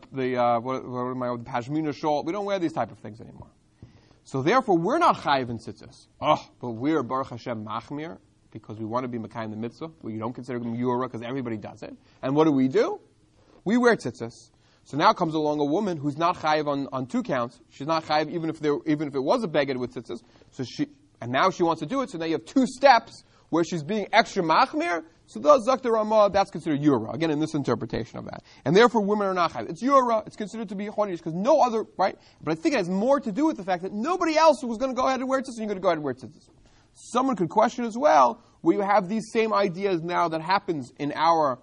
pashmina shawl. We don't wear these type of things anymore. So therefore, we're not chayiv in tzitzis. But we're Baruch Hashem machmir because we want to be makayim the mitzvah. We don't consider them yura because everybody does it. And what do? We wear tzitzis. So now comes along a woman who's not chayiv on two counts. She's not chayiv even if it was a beged with tzitzis. And now she wants to do it. So now you have two steps where she's being extra machmir. So those Zakta Ramah, that's considered yura. Again, in this interpretation of that. And therefore, women are not chayiv. It's yura. It's considered to be haughtiness because no other, right? But I think it has more to do with the fact that nobody else was going to go ahead and wear tzitzis, and you're going to go ahead and wear tzitzis. Someone could question as well, where you have these same ideas now that happens in our,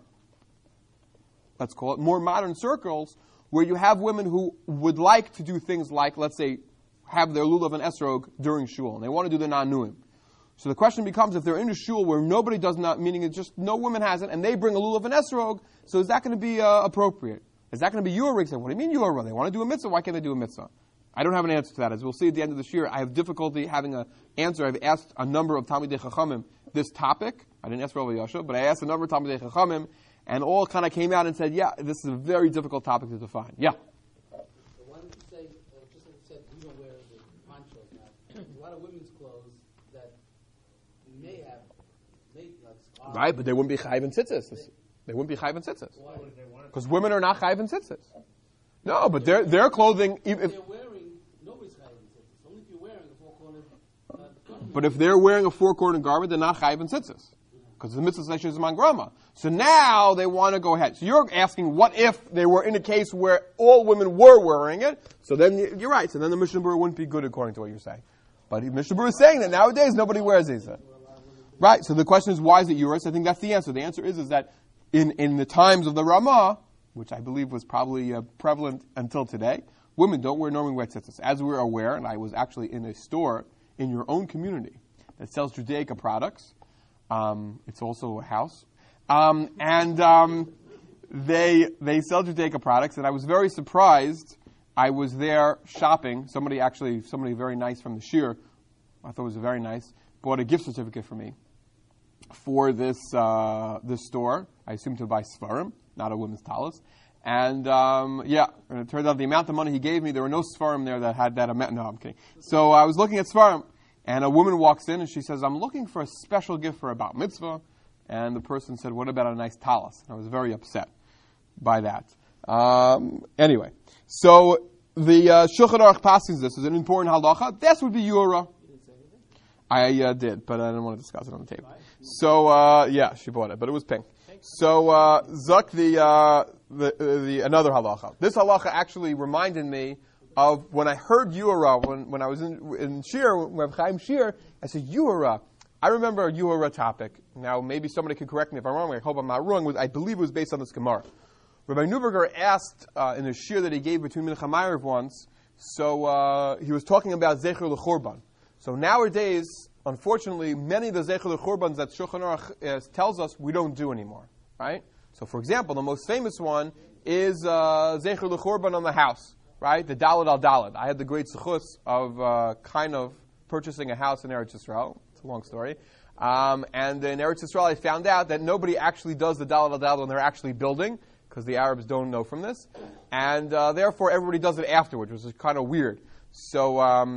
let's call it, more modern circles, where you have women who would like to do things like, let's say, have their lulav and esrog during shul, and they want to do the nanuim. So the question becomes, if they're in a shul where nobody does not, meaning it's just no woman has it, and they bring a lulav and esrog, so is that going to be appropriate? Is that going to be yura? What do you mean yura? They want to do a mitzvah. Why can't they do a mitzvah? I don't have an answer to that. As we'll see at the end of this year, I have difficulty having an answer. I've asked a number of Talmidei Chachamim this topic. I didn't ask Rav Yasha, but I asked a number of Talmidei Chachamim, and all kind of came out and said, yeah, this is a very difficult topic to define. Yeah? Why don't you say, just like you said, we don't wear the ponchos now. A lot of women's clothes that may have, right, but they wouldn't be chayiv in tzitzis. They wouldn't be chayiv in tzitzis. Why would they want it? Because women are not chayiv in tzitzis. No, but their clothing, if they're wearing, nobody's chayiv in tzitzis. Only if you're wearing a four-cornered garment. But if they're wearing a four-cornered garment, they're not chayiv in tzitzis. Because the mitzvah section is mangrama. So now they want to go ahead. So you're asking, what if they were in a case where all women were wearing it? So then you're right. So then the Mishnah Berurah wouldn't be good according to what you're saying. But Mishnah Berurah is saying that nowadays nobody wears Zizah. Right, so the question is, why is it Uris? I think that's the answer. The answer is that in the times of the Ramah, which I believe was probably prevalent until today, women don't normally wear tzitzis. As we're aware, and I was actually in a store in your own community that sells Judaica products. It's also a house. They sell Judaica products, and I was very surprised. I was there shopping. Somebody very nice from the Shir, I thought it was very nice, bought a gift certificate for me for this store. I assume to buy Sfarim, not a women's talis. And and it turned out the amount of money he gave me, there were no Sfarim there that had that amount. No, I'm kidding. So I was looking at Sfarim, and a woman walks in and she says, I'm looking for a special gift for a bat mitzvah. And the person said, what about a nice talis? I was very upset by that. Anyway, so the Shulchan Aruch passes this is an important halacha. This would be Yura. I did, but I didn't want to discuss it on the tape. So she bought it, but it was pink. So Zuck the another halacha. This halacha actually reminded me of when I heard Yura when I was in Shir, when Chaim Shir. I said Yura. I remember a Yura topic. Now maybe somebody could correct me if I'm wrong. I hope I'm not wrong. I believe it was based on this Gemara. Rabbi Neuberger asked in a shir that he gave between Mincha Ma'ariv once. So he was talking about Zecher L'Chorban. So nowadays, unfortunately, many of the Zecher L'Chorbans that Shulchan Aruch tells us we don't do anymore, right? So, for example, the most famous one is Zecher L'Chorban on the house, right? The Daled al Daled. I had the great zechus of kind of purchasing a house in Eretz Yisrael. It's a long story. And in Eretz Yisrael, I found out that nobody actually does the Daled al Daled when they're actually building, because the Arabs don't know from this. And therefore, everybody does it afterwards, which is kind of weird. So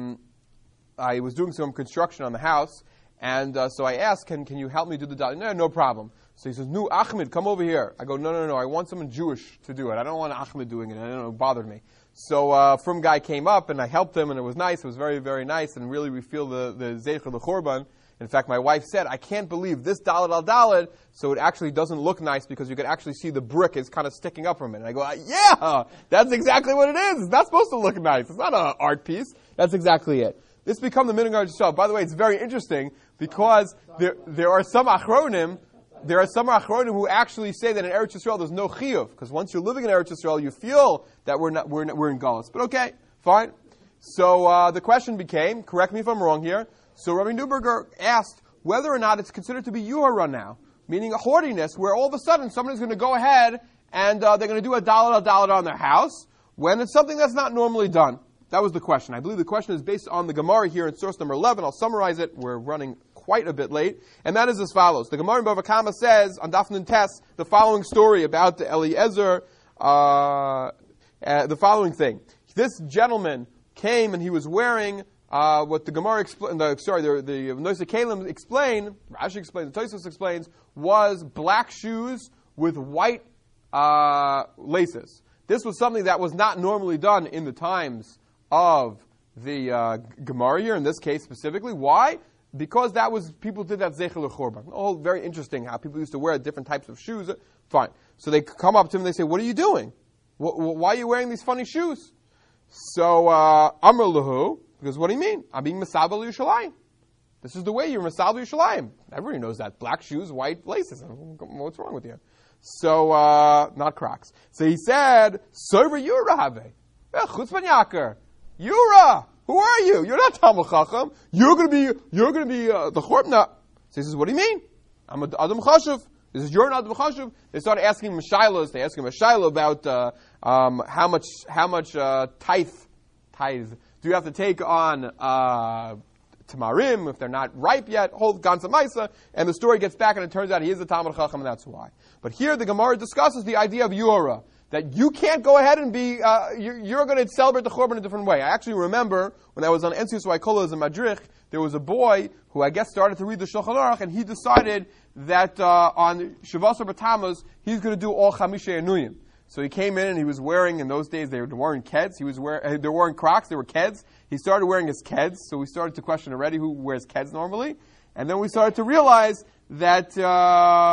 I was doing some construction on the house, and so I asked, can you help me do the Daled? No problem. So he says, no, Ahmed, come over here. I go, no, I want someone Jewish to do it. I don't want Ahmed doing it. I don't know, it bothered me. So from guy came up, and I helped him, and it was nice. It was very, very nice, and really we feel the Zecher L'Chorban. In fact, my wife said, I can't believe this Daled al Daled, so it actually doesn't look nice because you can actually see the brick is kind of sticking up from it. And I go, yeah, that's exactly what it is. It's not supposed to look nice. It's not an art piece. That's exactly it. This become the Minhag itself. By the way, it's very interesting because there are some achronim who actually say that in Eretz Yisrael there's no chiyuv, because once you're living in Eretz Yisrael, you feel that we're in Galus. But okay, fine. So the question became, correct me if I'm wrong here. So Rabbi Neuberger asked whether or not it's considered to be yuhara now, meaning a haughtiness, where all of a sudden somebody's going to go ahead and they're going to do a Daled al Daled on their house when it's something that's not normally done. That was the question. I believe the question is based on the Gemara here in source number 11. I'll summarize it. We're running quite a bit late. And that is as follows. The Gemara in Bava Kama says, on Daf Nun Tes, the following story about the Eliezer, the following thing. This gentleman came and he was wearing what the Gemara explained, the Noisei Kalim explained, Rashi explains, the Tosfos explains, was black shoes with white laces. This was something that was not normally done in the times of the Gemara here, in this case specifically. Why? Because people did that Zecher L'Chorban. Oh, very interesting how people used to wear different types of shoes. Fine. So they come up to him and they say, what are you doing? Why are you wearing these funny shoes? So, Amr Lahu, because what do you mean? I'm being Masabel Yerushalayim. This is the way you're Masabel Yerushalayim. Everybody knows that. Black shoes, white laces. What's wrong with you? So, not Crocs. So he said, Sover Yura Have. Chutzpan Yaker. Yura! Who are you? You're not Talmud Chacham. You're going to be the Chorban. So he says, what do you mean? I'm an Adam Chashuv. He says, you're an Adam Chashuv. They started asking him Shilohs. They asked him a Shiloh about how much tithe do you have to take on Tamarim if they're not ripe yet, whole Gansa Maisa, and the story gets back and it turns out he is a Talmud Chacham and that's why. But here the Gemara discusses the idea of Yura, that you can't go ahead and be, you're going to celebrate the Chorban in a different way. I actually remember when I was on NCS Waikola as a Madrich, there was a boy who I guess started to read the Shulchan Aruch and he decided that on Shavasar B'Tammuz he's going to do all Chamisha Enuyim. So he came in and he was wearing, in those days they were wearing keds. They were wearing Crocs, they were keds. He started wearing his keds, so we started to question already who wears keds normally. And then we started to realize that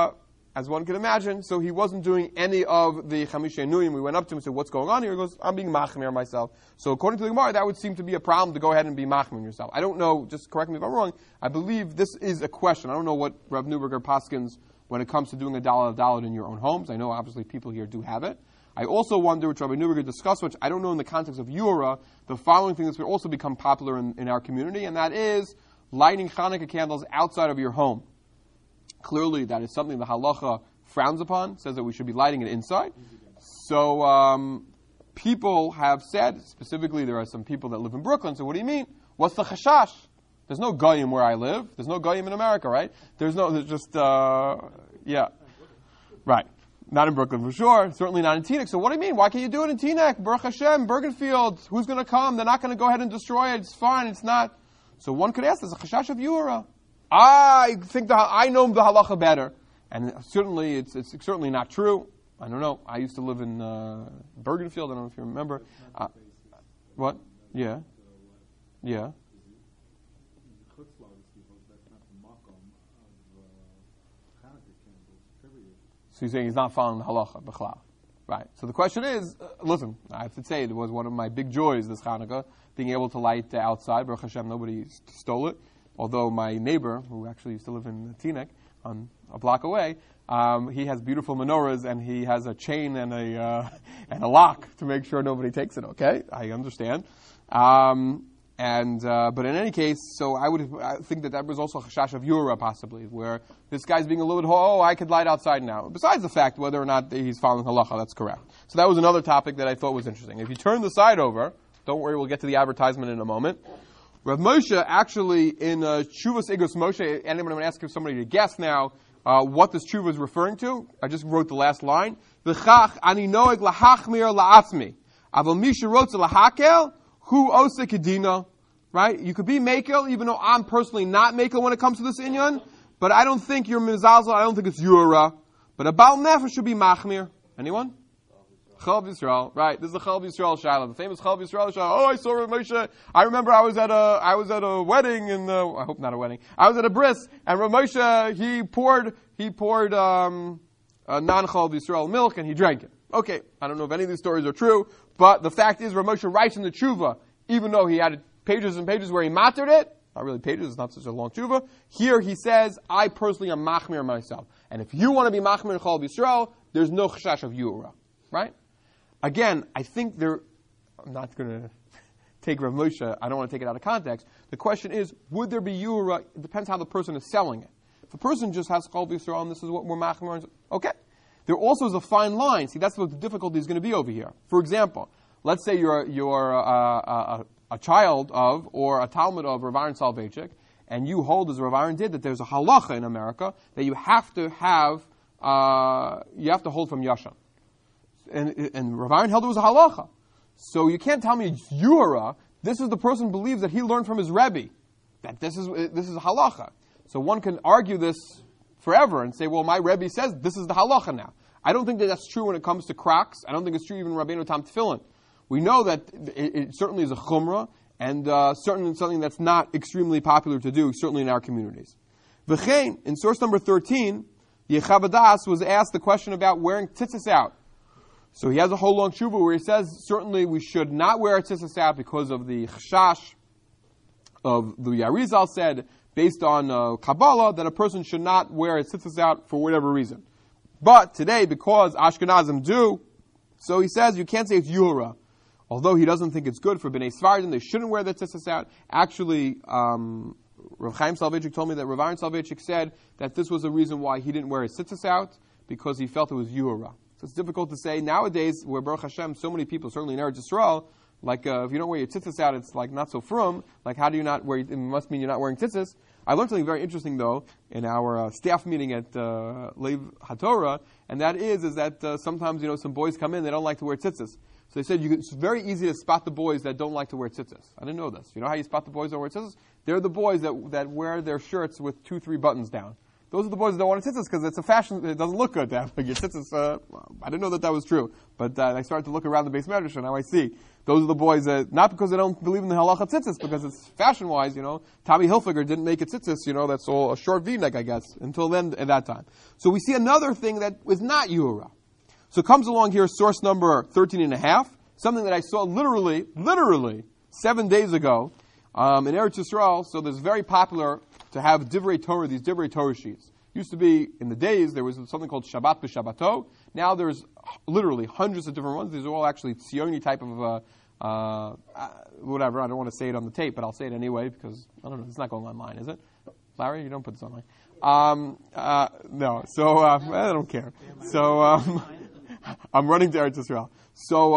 as one can imagine. So he wasn't doing any of the Chamisha Nuyim. We went up to him and said, what's going on here? He goes, I'm being machmir myself. So according to the Gemara, that would seem to be a problem to go ahead and be machmir yourself. I don't know, just correct me if I'm wrong, I believe this is a question. I don't know what Rav Neuberger paskins when it comes to doing a dalet in your own homes. I know obviously people here do have it. I also wonder, which Rabbi Neuberger discussed, which I don't know in the context of Yura, the following thing that's would also become popular in our community, and that is lighting Hanukkah candles outside of your home. Clearly, that is something the halacha frowns upon, says that we should be lighting it inside. So people have said, specifically there are some people that live in Brooklyn, so what do you mean? What's the chashash? There's no goyim where I live. There's no goyim in America, right? There's just, yeah. Right. Not in Brooklyn for sure. Certainly not in Teaneck. So what do you mean? Why can't you do it in Teaneck, Baruch Hashem, Bergenfield? Who's going to come? They're not going to go ahead and destroy it. It's fine. It's not. So one could ask, there's a chashash of Yura. I think I know the halacha better. And certainly, it's certainly not true. I don't know. I used to live in Bergenfield. I don't know if you remember. What? Yeah. Yeah. So you're saying he's not following the halacha, b'chlal. Right. So the question is, listen, I have to say, it was one of my big joys this Hanukkah, being able to light outside. Baruch Hashem, nobody stole it. Although my neighbor, who actually used to live in Teaneck, on a block away, he has beautiful menorahs, and he has a chain and a lock to make sure nobody takes it. Okay, I understand. But in any case, so I think that was also a chashash of Yura possibly, where this guy's being a little bit, I could light outside now. Besides the fact whether or not he's following halacha, that's correct. So that was another topic that I thought was interesting. If you turn the side over, don't worry, we'll get to the advertisement in a moment. Rav Moshe actually in Tshuvas Igros Moshe, and I'm going to ask somebody to guess now what this tshuva is referring to. I just wrote the last line. V'chach ani noeg lahachmir la'atzmi, aval misha rotze lahakel hu osek kedina. Right? You could be makel, even though I'm personally not makel when it comes to this inyan, but I don't think you're mizalzel, I don't think it's yura. But a Baal Nefesh should be machmir. Anyone? Chalav Yisrael. Right, this is the Chalav Yisrael Shaila, the famous Chalav Yisrael Shaila. I saw Rav Moshe. I remember I was at a wedding I hope not a wedding. I was at a bris, and Rav Moshe, he poured non-Chalav Yisrael milk, and he drank it. Okay, I don't know if any of these stories are true, but the fact is Rav Moshe writes in the tshuva, even though he had pages and pages where he mattered it, not really pages, it's not such a long tshuva. Here he says, I personally am machmir myself. And if you want to be machmir in Chalav Yisrael, there's no chashash of Yura. Right? Again, I think I'm not going to take Rav Moshe, I don't want to take it out of context. The question is, would there be Yura? It depends how the person is selling it. If a person just has Chalav Yisrael and this is what we're machmir, okay. There also is a fine line. See, that's what the difficulty is going to be over here. For example, let's say you're a child of, or a Talmud of Rav Aaron Soloveitchik, and you hold, as Rav Aaron did, that there's a halacha in America that you have to hold from Yashan. And Rav Aaron held it was a halacha. So you can't tell me it's Yura. This is the person who believes that he learned from his Rebbe, that this is a halacha. So one can argue this forever and say, well, my Rebbe says this is the halacha now. I don't think that that's true when it comes to Crocs. I don't think it's true even Rabbeinu Tam Tefillin. We know that it certainly is a chumrah, and certainly something that's not extremely popular to do, certainly in our communities. V'chein, in source number 13, Yechabadas was asked the question about wearing tzitzis out. So he has a whole long tshuva where he says, certainly we should not wear a tzitzis out because of the chashash of the Arizal said, based on Kabbalah, that a person should not wear a tzitzis out for whatever reason. But today, because Ashkenazim do, so he says you can't say it's Yura. Although he doesn't think it's good for Bnei Sfardim, they shouldn't wear the tzitzis out. Actually, Rav Chaim Soloveitchik told me that Rav Aaron Soloveitchik said that this was the reason why he didn't wear his tzitzis out, because he felt it was Yura. So it's difficult to say. Nowadays, where Baruch Hashem, so many people, certainly in Eretz Yisrael, like if you don't wear your tzitzis out, it's like not so frum. Like how do you not wear? It must mean you're not wearing tzitzis. I learned something very interesting though in our staff meeting at Lev HaTorah, and that is that sometimes some boys come in, they don't like to wear tzitzis. So they said it's very easy to spot the boys that don't like to wear tzitzis. I didn't know this. You know how you spot the boys that wear tzitzis? They're the boys that wear their shirts with 2-3 buttons down. Those are the boys that don't want tzitzis because it's a fashion. It doesn't look good to have your tzitzis. I didn't know that was true, but I started to look around the base medrash and now I see. Those are the boys that, not because they don't believe in the halacha tzitzis, because it's fashion-wise, Tommy Hilfiger didn't make a tzitzis, that's all a short V-neck, I guess, until then, at that time. So we see another thing that was not Yura. So comes along here, source number 13.5, something that I saw literally 7 days ago, in Eretz Yisrael. So there's very popular to have Divrei Torah, these Divrei Torah sheets. Used to be, in the days, there was something called Shabbat b'Shabbato. Now there's literally hundreds of different ones. These are all actually Tzioni type of, whatever. I don't want to say it on the tape, but I'll say it anyway because, I don't know, it's not going online, is it? Larry, you don't put this online. No, so I don't care. So I'm running to Eretz Yisrael. So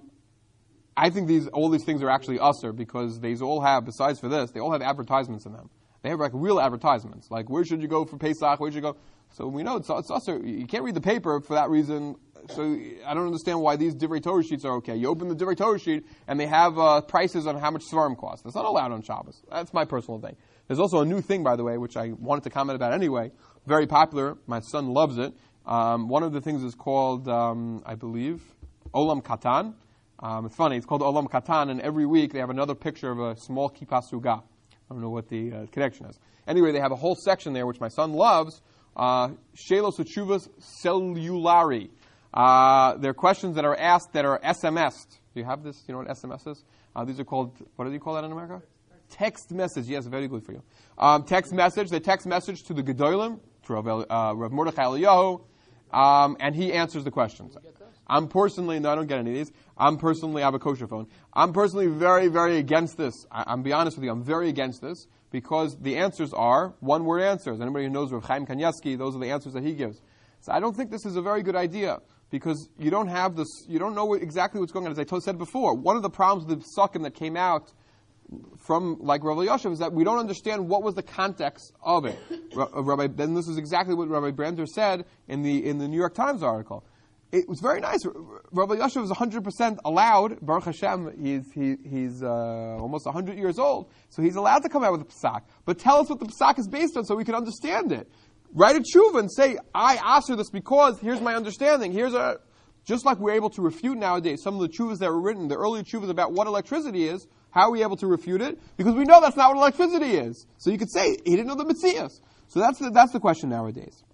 I think all these things are actually usher because these all have, besides for this, they all have advertisements in them. They have like real advertisements, like where should you go for Pesach, where should you go? So we know it's usher. You can't read the paper for that reason. So I don't understand why these Divrei Torah sheets are okay. You open the Divrei Torah sheet and they have prices on how much svarim costs. That's not allowed on Shabbos. That's my personal thing. There's also a new thing, by the way, which I wanted to comment about anyway. Very popular. My son loves it. One of the things is called, I believe, Olam Katan. It's funny. It's called Olam Katan, and every week they have another picture of a small kippah sugah. I don't know what the connection is. Anyway, they have a whole section there, which my son loves, Shelos Utshuvas Cellulari. They're questions that are asked that are SMS'd. Do you have this? Do you know what SMS is? These are called, what do you call that in America? Text message. Yes, very good for you. Text message. They text message to the Gedolim, to Rav Mordechai Eliyahu, and he answers the questions. I'm personally, no, I don't get any of these. I have a kosher phone. I'm personally very, very against this. I'm be honest with you, I'm very against this because the answers are one-word answers. Anybody who knows Rav Chaim Kanievsky, those are the answers that he gives. So I don't think this is a very good idea because you don't have this, you don't know exactly what's going on. As I said before, one of the problems with the psukim that came out from like Rav Elyashiv is that we don't understand what was the context of it. Then this is exactly what Rabbi Brander said in the New York Times article. It was very nice. Rav Elyashiv is 100% allowed. Baruch Hashem, he's almost 100 years old, so he's allowed to come out with a psak. But tell us what the psak is based on, so we can understand it. Write a tshuva and say, I answer this because here's my understanding. Just like we're able to refute nowadays some of the tshuvas that were written, the early tshuvas about what electricity is. How are we able to refute it? Because we know that's not what electricity is. So you could say he didn't know the Metzias. So that's the question nowadays.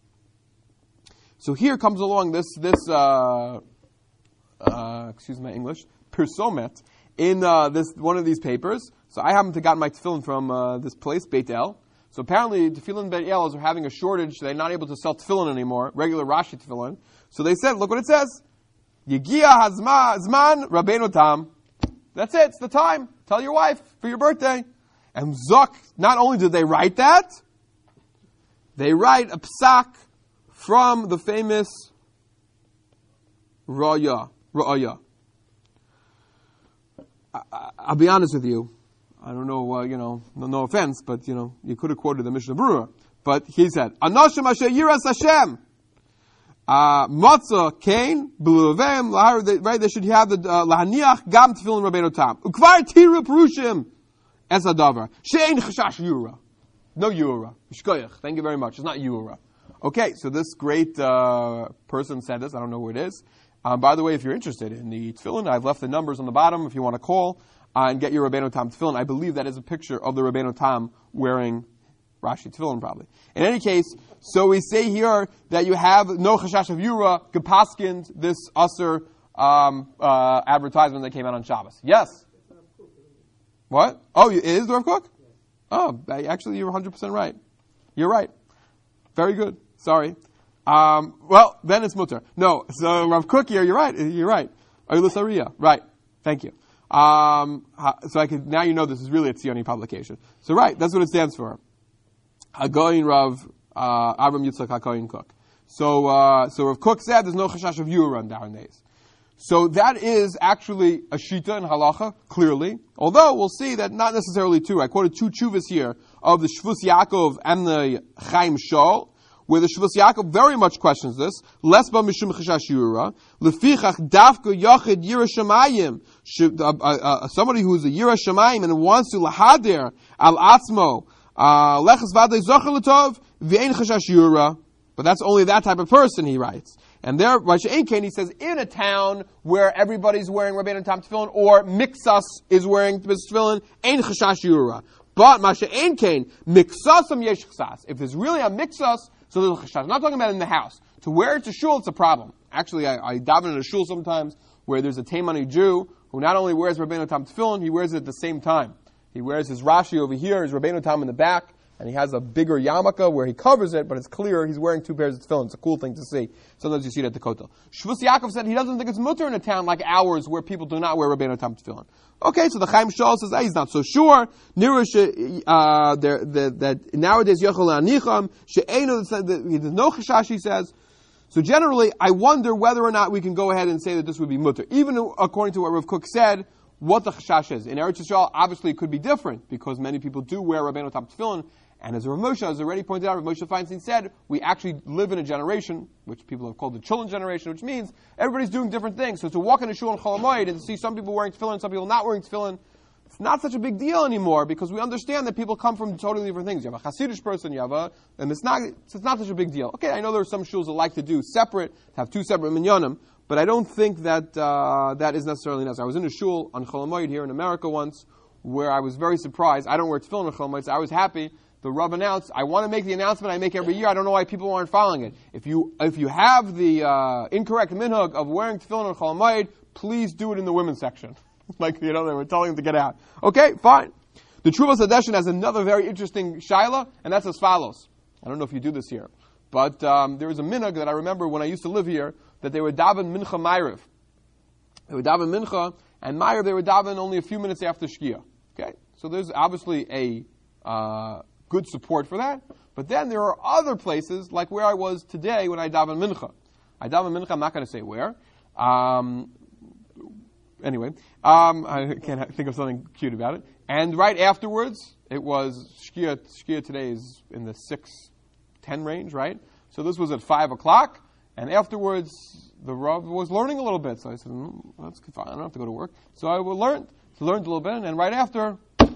So here comes along this excuse my English, Pirsomet, in this one of these papers. So I happen to got my tefillin from this place, Beit El. So apparently tefillin Beit El are having a shortage. They're not able to sell tefillin anymore, regular Rashi tefillin. So they said, look what it says. Yegia Hazman Rabbeinu Tam. That's it. It's the time. Tell your wife for your birthday. And Zuck, not only did they write that, they write a psak from the famous Ra'ya. I'll be honest with you. I don't know, no offense, but, you could have quoted the Mishnah Berurah. But he said, Anoshim asher yiras Hashem. Matzah Cain, B'luvem, right? They should have the lahaniach gam tefillin Rabbeinu Tam. Ukvar tiru perushim es hadavar she'ein chashash yura. No yura. Shkoyach. Thank you very much. It's not yura. Okay, so this great person said this. I don't know who it is. By the way, if you're interested in the tefillin, I've left the numbers on the bottom if you want to call and get your Rabbeinu Tam tefillin. I believe that is a picture of the Rabbeinu Tam wearing Rashi tefillin, probably. In any case, so we say here that you have no chashash of yura gepaskind this usher advertisement that came out on Shabbos. Yes. What? Oh, it is the Rav Kook? Oh, actually, you're 100% right. You're right. Very good. Sorry. Well, then it's mutter. No, so Rav Kook here, you're right. You're right. Oilus Ariya. Right. Thank you. So now you know this is really a Tzioni publication. So right, that's what it stands for. Hagoyin Rav Avram Yitzchak Hagoyin Kook. So Rav Kook said there's no chashash of yura nowadays. So that is actually a shita in halacha, clearly. Although we'll see that not necessarily two. I quoted two tshuvas here of the Shvus Yaakov and the Chaim Shol, where the Shvus Yaakov very much questions this. Lesba mishum chashash yura lefichach dafka yachid yira shamayim. Somebody who is a yira shamayim and wants to lahader al atzmo. Lechas vadei zocher l'tov v'ein chashash yura. But that's only that type of person, he writes. And there, Masha'en Kain, he says, in a town where everybody's wearing Rabbeinu Tam tefillin, or Mixas is wearing tefillin, Ein Chashash Yura. But Masha'en Kain, Mixasam Yesh Chasas. If there's really a Mixas, so there's a Chashash. I'm not talking about in the house. To wear it to shul, it's a problem. Actually, I daven in a shul sometimes where there's a Taimani Jew who not only wears Rabbeinu Tam tefillin, he wears it at the same time. He wears his Rashi over here, his Rabbeinu Tam in the back, and he has a bigger yarmulke where he covers it, but it's clear he's wearing 2 pairs of tefillin. It's a cool thing to see. Sometimes you see it at the kotel. Shvus Yaakov said he doesn't think it's mutter in a town like ours where people do not wear Rabbeinu Tam tefillin. Okay, so the Chaim Shal says he's not so sure. That nowadays Yochel Anicham there's no chashash, he says. So generally, I wonder whether or not we can go ahead and say that this would be mutter, even according to what Rav Kook said. What the chashash is. In Eretz Yisrael, obviously it could be different, because many people do wear Rabbeinu Tam tefillin, and as Rav Moshe has already pointed out, Rav Moshe Feinstein said, we actually live in a generation, which people have called the Children generation, which means everybody's doing different things. So to walk in a shul on Chol Hamoed and to see some people wearing tefillin, some people not wearing tefillin, it's not such a big deal anymore, because we understand that people come from totally different things. You have a Hasidish person, and it's not such a big deal. Okay, I know there are some shuls that like to do separate, to have 2 separate minyanim, but I don't think that that is necessarily necessary. I was in a shul on Chol Hamoed here in America once, where I was very surprised. I don't wear tefillin on Chol Hamoed, so I was happy. The Rav announced, I want to make the announcement I make every year. I don't know why people aren't following it. If you have the incorrect minhag of wearing tefillin on Chol Hamoed, please do it in the women's section. They were telling them to get out. Okay, fine. The Truvas Hadeshin has another very interesting shaila, and that's as follows. I don't know if you do this here, but there was a minhag that I remember when I used to live here, that they would daven mincha ma'ariv. They would daven mincha, and ma'ariv they would daven only a few minutes after shkia. Okay, so there's obviously a good support for that. But then there are other places, like where I was today when I daven mincha. I daven mincha. I'm not going to say where. Anyway, I can't think of something cute about it. And right afterwards, it was shkia. Shkia today is in the 6:10 range, right? So this was at 5:00. And afterwards, the Rav was learning a little bit. So I said, that's fine, I don't have to go to work. So I learned a little bit, and right after,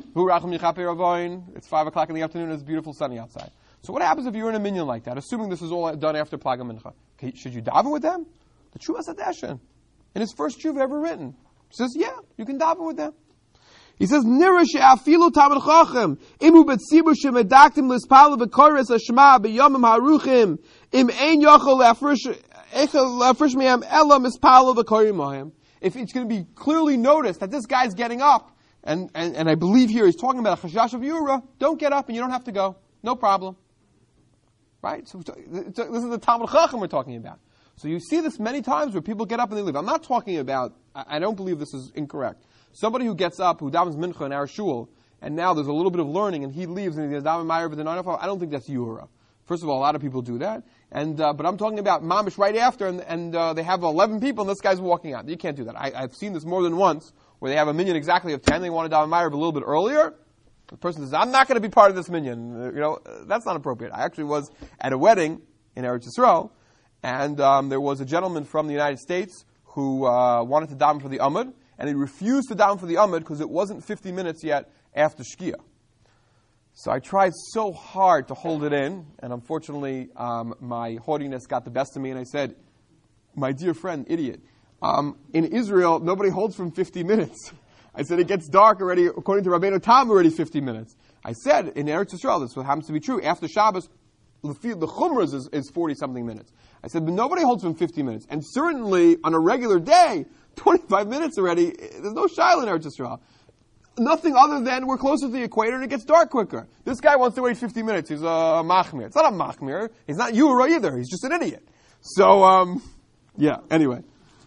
it's 5:00 in the afternoon, it's beautiful sunny outside. So what happens if you're in a minyan like that, assuming this is all done after Plaga Mincha? Okay, should you daven with them? The Truvas Hadeshin, in his first tshuva ever written, says, yeah, you can daven with them. He says, Nira she'afilu tamid chachem, imu betzibur shemedaktim lispal v'kores hashma b'yomim haruchim, im ein yochel le'afrish me'am ela mispal v'korim mohem. If it's going to be clearly noticed that this guy's getting up, and I believe here he's talking about a chashash of yura, don't get up and you don't have to go. No problem. Right? So this is the Talmud Chacham we're talking about. So you see this many times where people get up and they leave. I'm not talking about, I don't believe this is incorrect. Somebody who gets up, who davens mincha in our shul, and now there's a little bit of learning, and he leaves and he does daven ma'ariv at the 9 o'clock, I don't think that's yura. First of all, a lot of people do that, and but I'm talking about mamish right after, and they have 11 people, and this guy's walking out. You can't do that. I've seen this more than once, where they have a minyan exactly of 10, they want to daven ma'ariv a little bit earlier. The person says, I'm not going to be part of this minyan. That's not appropriate. I actually was at a wedding in Eretz Yisrael, and there was a gentleman from the United States who wanted to daven for the Amud, and he refused to daven for the Amud because it wasn't 50 minutes yet after Shkia. So I tried so hard to hold it in, and unfortunately my haughtiness got the best of me, and I said, my dear friend, idiot, in Israel, nobody holds from 50 minutes. I said, it gets dark already, according to Rabbeinu Tam, already 50 minutes. I said, in Eretz Yisrael, this is what happens to be true, after Shabbos, the Chumras is 40-something minutes. I said, but nobody holds from 50 minutes. And certainly, on a regular day, 25 minutes already, there's no shaila in Eretz Yisrael. Nothing other than we're closer to the equator and it gets dark quicker. This guy wants to wait 50 minutes. He's a machmir. It's not a machmir. He's not Yura either. He's just an idiot. So, yeah, anyway,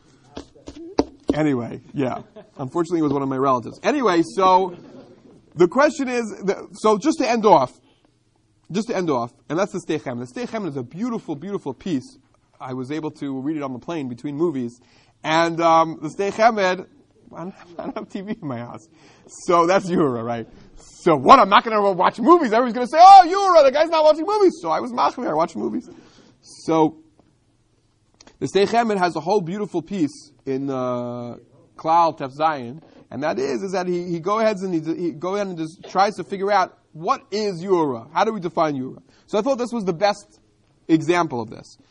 yeah. Unfortunately, he was one of my relatives. Anyway, so the question is, so just to end off, and that's the Stei Chemin. The Stei Chemin is a beautiful, beautiful piece. I was able to read it on the plane between movies. And the Stei Chemin, I don't have TV in my house. So that's Yura, right? So what, I'm not going to watch movies. Everybody's going to say, oh, Yura, the guy's not watching movies. So I was machmir, I watched movies. So the Stei Chemin has a whole beautiful piece in Klal Tef Zayin, and that is that he goes ahead and just tries to figure out what is Yura. How do we define Yura? So I thought this was the best example of this.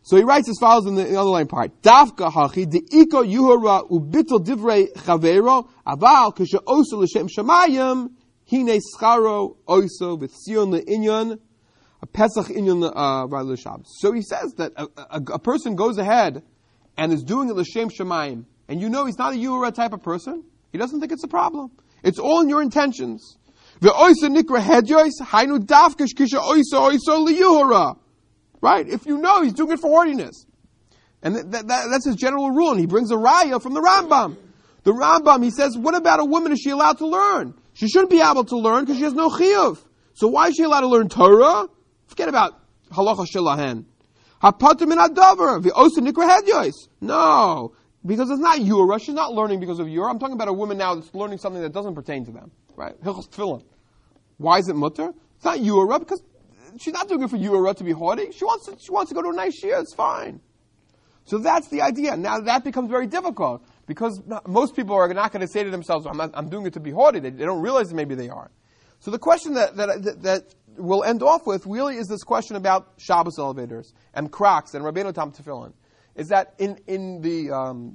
So he writes as follows in the underlying part. Dafka hachi de'iko yuhara ubitul divrei chavero aval kasha osa l'shem shamayim hine scharo oso v'tzion le'inyan a pesach inyan l'shabbos. So he says that a person goes ahead and is doing it l'shem shamayim, and you know he's not a yuhara type of person. He doesn't think it's a problem. It's all in your intentions. Ve'oisa nikra hedyois hainu dafka kasha oso liyuhara. Right? If you know he's doing it for haughtiness. And that's his general rule. And he brings a raya from the Rambam. The Rambam, he says, what about a woman? Is she allowed to learn? She shouldn't be able to learn because she has no chiyuv. So why is she allowed to learn Torah? Forget about halacha shelahen. Hapatim min adavar, v'osa nikra hedyois. No. Because it's not Yura. She's not learning because of Yura. I'm talking about a woman now that's learning something that doesn't pertain to them. Right? Hilchos tefillin. Why is it mutter? It's not Yura because she's not doing it for Yura to be haughty. She wants to go to a nice year. It's fine. So that's the idea. Now that becomes very difficult because most people are not going to say to themselves, I'm doing it to be haughty. They don't realize that maybe they are. So the question that we'll end off with really is this question about Shabbos elevators and Crocs and Rabbeinu Tam Tefillin. Is that in the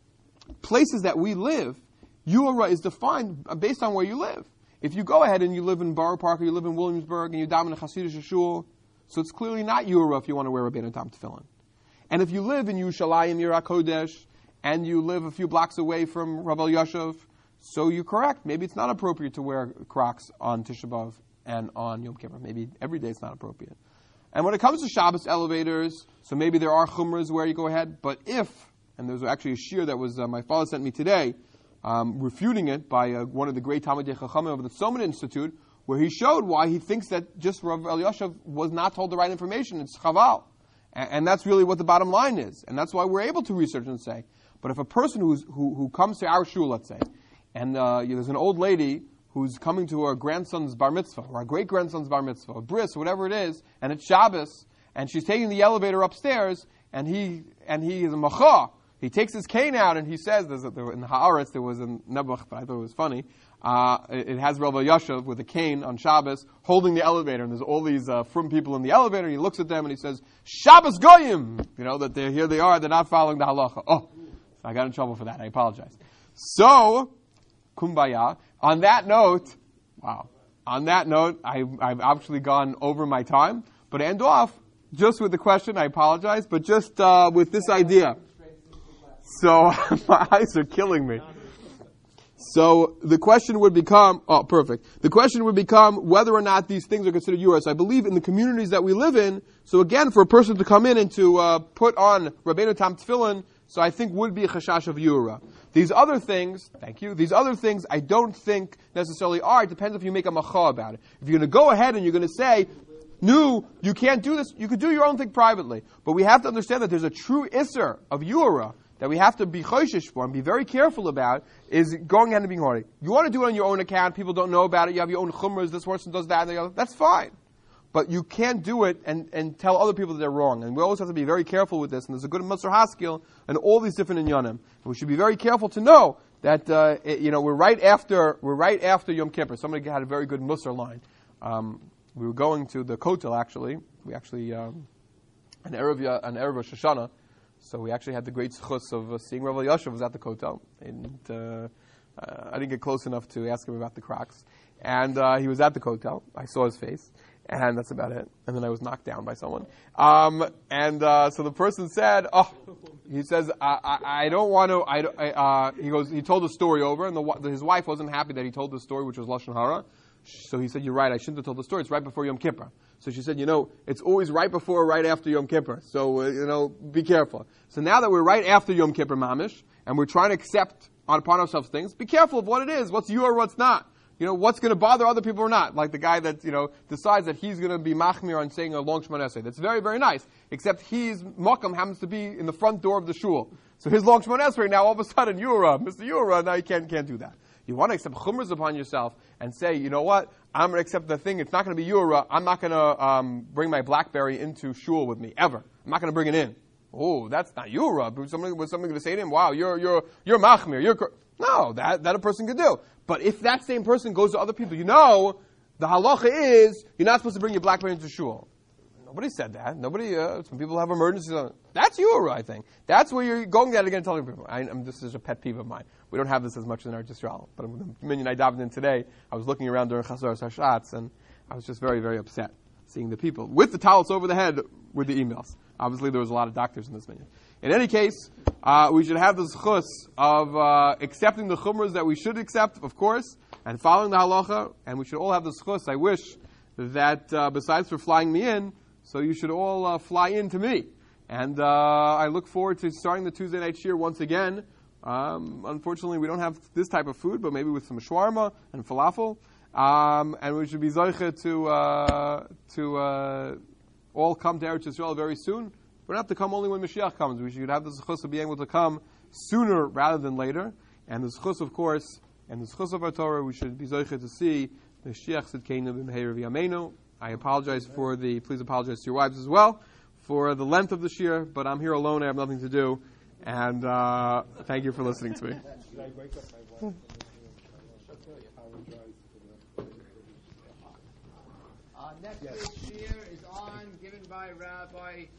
places that we live, Yura is defined based on where you live. If you go ahead and you live in Borough Park or you live in Williamsburg and you daven in a Hasidic shul, so it's clearly not Yura if you want to wear Rabbeinu Tam Tefillin. And if you live in Yerushalayim, Yira Kodesh, and you live a few blocks away from Rav Elyashiv, so you're correct. Maybe it's not appropriate to wear Crocs on Tisha B'Av and on Yom Kippur. Maybe every day it's not appropriate. And when it comes to Shabbos elevators, so maybe there are chumras where you go ahead, but and there's actually a shir that was my father sent me today, refuting it by one of the great Talmidei Chachamim of the Tzomim Institute, where he showed why he thinks that just Rav Elyashiv was not told the right information. It's chaval. And that's really what the bottom line is. And that's why we're able to research and say. But if a person who comes to our shul, let's say, and there's an old lady who's coming to her grandson's bar mitzvah, or a great-grandson's bar mitzvah, or bris, or whatever it is, and it's Shabbos, and she's taking the elevator upstairs, and he is a macha. He takes his cane out and he says, in the Haaretz there was a Nebuch, but I thought it was funny. It has Rav Elyashiv with a cane on Shabbos holding the elevator, and there's all these frum people in the elevator, and he looks at them and he says, Shabbos Goyim! That here they are, they're not following the halacha. Oh, I got in trouble for that, I apologize. So, kumbaya. On that note, I've actually gone over my time, but end off just with the question, I apologize, but just with this idea. So, my eyes are killing me. So, the question would become, perfect. The question would become whether or not these things are considered Yura. So I believe in the communities that we live in, so again, for a person to come in and to put on Rabbeinu Tam Tefillin, so I think would be a chashash of Yura. These other things, I don't think necessarily are. It depends if you make a macha about it. If you're going to go ahead and you're going to say, no, you can't do this, you could do your own thing privately. But we have to understand that there's a true isser of Yura that we have to be choishish for and be very careful about, is going ahead and being haughty. You want to do it on your own account, people don't know about it, you have your own chumras, this person does that, and the other, that's fine. But you can't do it and tell other people that they're wrong. And we always have to be very careful with this. And there's a good Musar Haskell and all these different inyanim. And we should be very careful to know that we're right after Yom Kippur. Somebody had a very good Musar line. We were going to the Kotel actually. We actually an Erev Shoshana. So we actually had the great zchus of seeing Rav Elyashiv was at the Kotel, and I didn't get close enough to ask him about the Crocs. And he was at the Kotel. I saw his face. And that's about it. And then I was knocked down by someone. So the person said, he says, I don't want to, he told the story over, and his wife wasn't happy that he told the story, which was Lashon Hara. So he said, you're right, I shouldn't have told the story. It's right before Yom Kippur. So she said, it's always right before or right after Yom Kippur. So, be careful. So now that we're right after Yom Kippur Mamish, and we're trying to accept upon ourselves things, be careful of what it is, what's you or what's not. What's going to bother other people or not. Like the guy that, decides that he's going to be machmir on saying a long Shemona Esrei. That's very, very nice. Except his makam happens to be in the front door of the shul. So his long Shemona Esrei now all of a sudden, Mr. Yura, now you can't do that. You want to accept chumras upon yourself and say, you know what, I'm going to accept the thing, it's not going to be Yura, I'm not going to bring my BlackBerry into shul with me, ever. I'm not going to bring it in. Oh, that's not Yura. Was somebody going to say to him, wow, you're machmir, No, that a person could do. But if that same person goes to other people, the halacha is, you're not supposed to bring your BlackBerry into shul. Nobody said that. Nobody. Some people have emergencies. That's you, I think. That's where you're going at again and telling people. This is a pet peeve of mine. We don't have this as much in our Yisrael. But the minyan I davened in today, I was looking around during Chazar Hashatz, and I was just very, very upset seeing the people with the towels over the head with the emails. Obviously, there was a lot of doctors in this minyan. In any case, we should have the zchus of accepting the chumras that we should accept, of course, and following the halacha. And we should all have the zchus. I wish that besides for flying me in, so you should all fly in to me. And I look forward to starting the Tuesday night shiur once again. Unfortunately, we don't have this type of food, but maybe with some shawarma and falafel. And we should be zoche to all come to Eretz Yisrael very soon. We don't have to come only when Mashiach comes. We should have the zchus of being able to come sooner rather than later. And the zchus, of course, and the zchus of our Torah, we should be zoche to see Mashiach Tzidkeinu b'meher v'yameinu. I apologize please apologize to your wives as well for the length of the shiur, but I'm here alone, I have nothing to do, and thank you for listening to me. Next week's shiur is given by Rabbi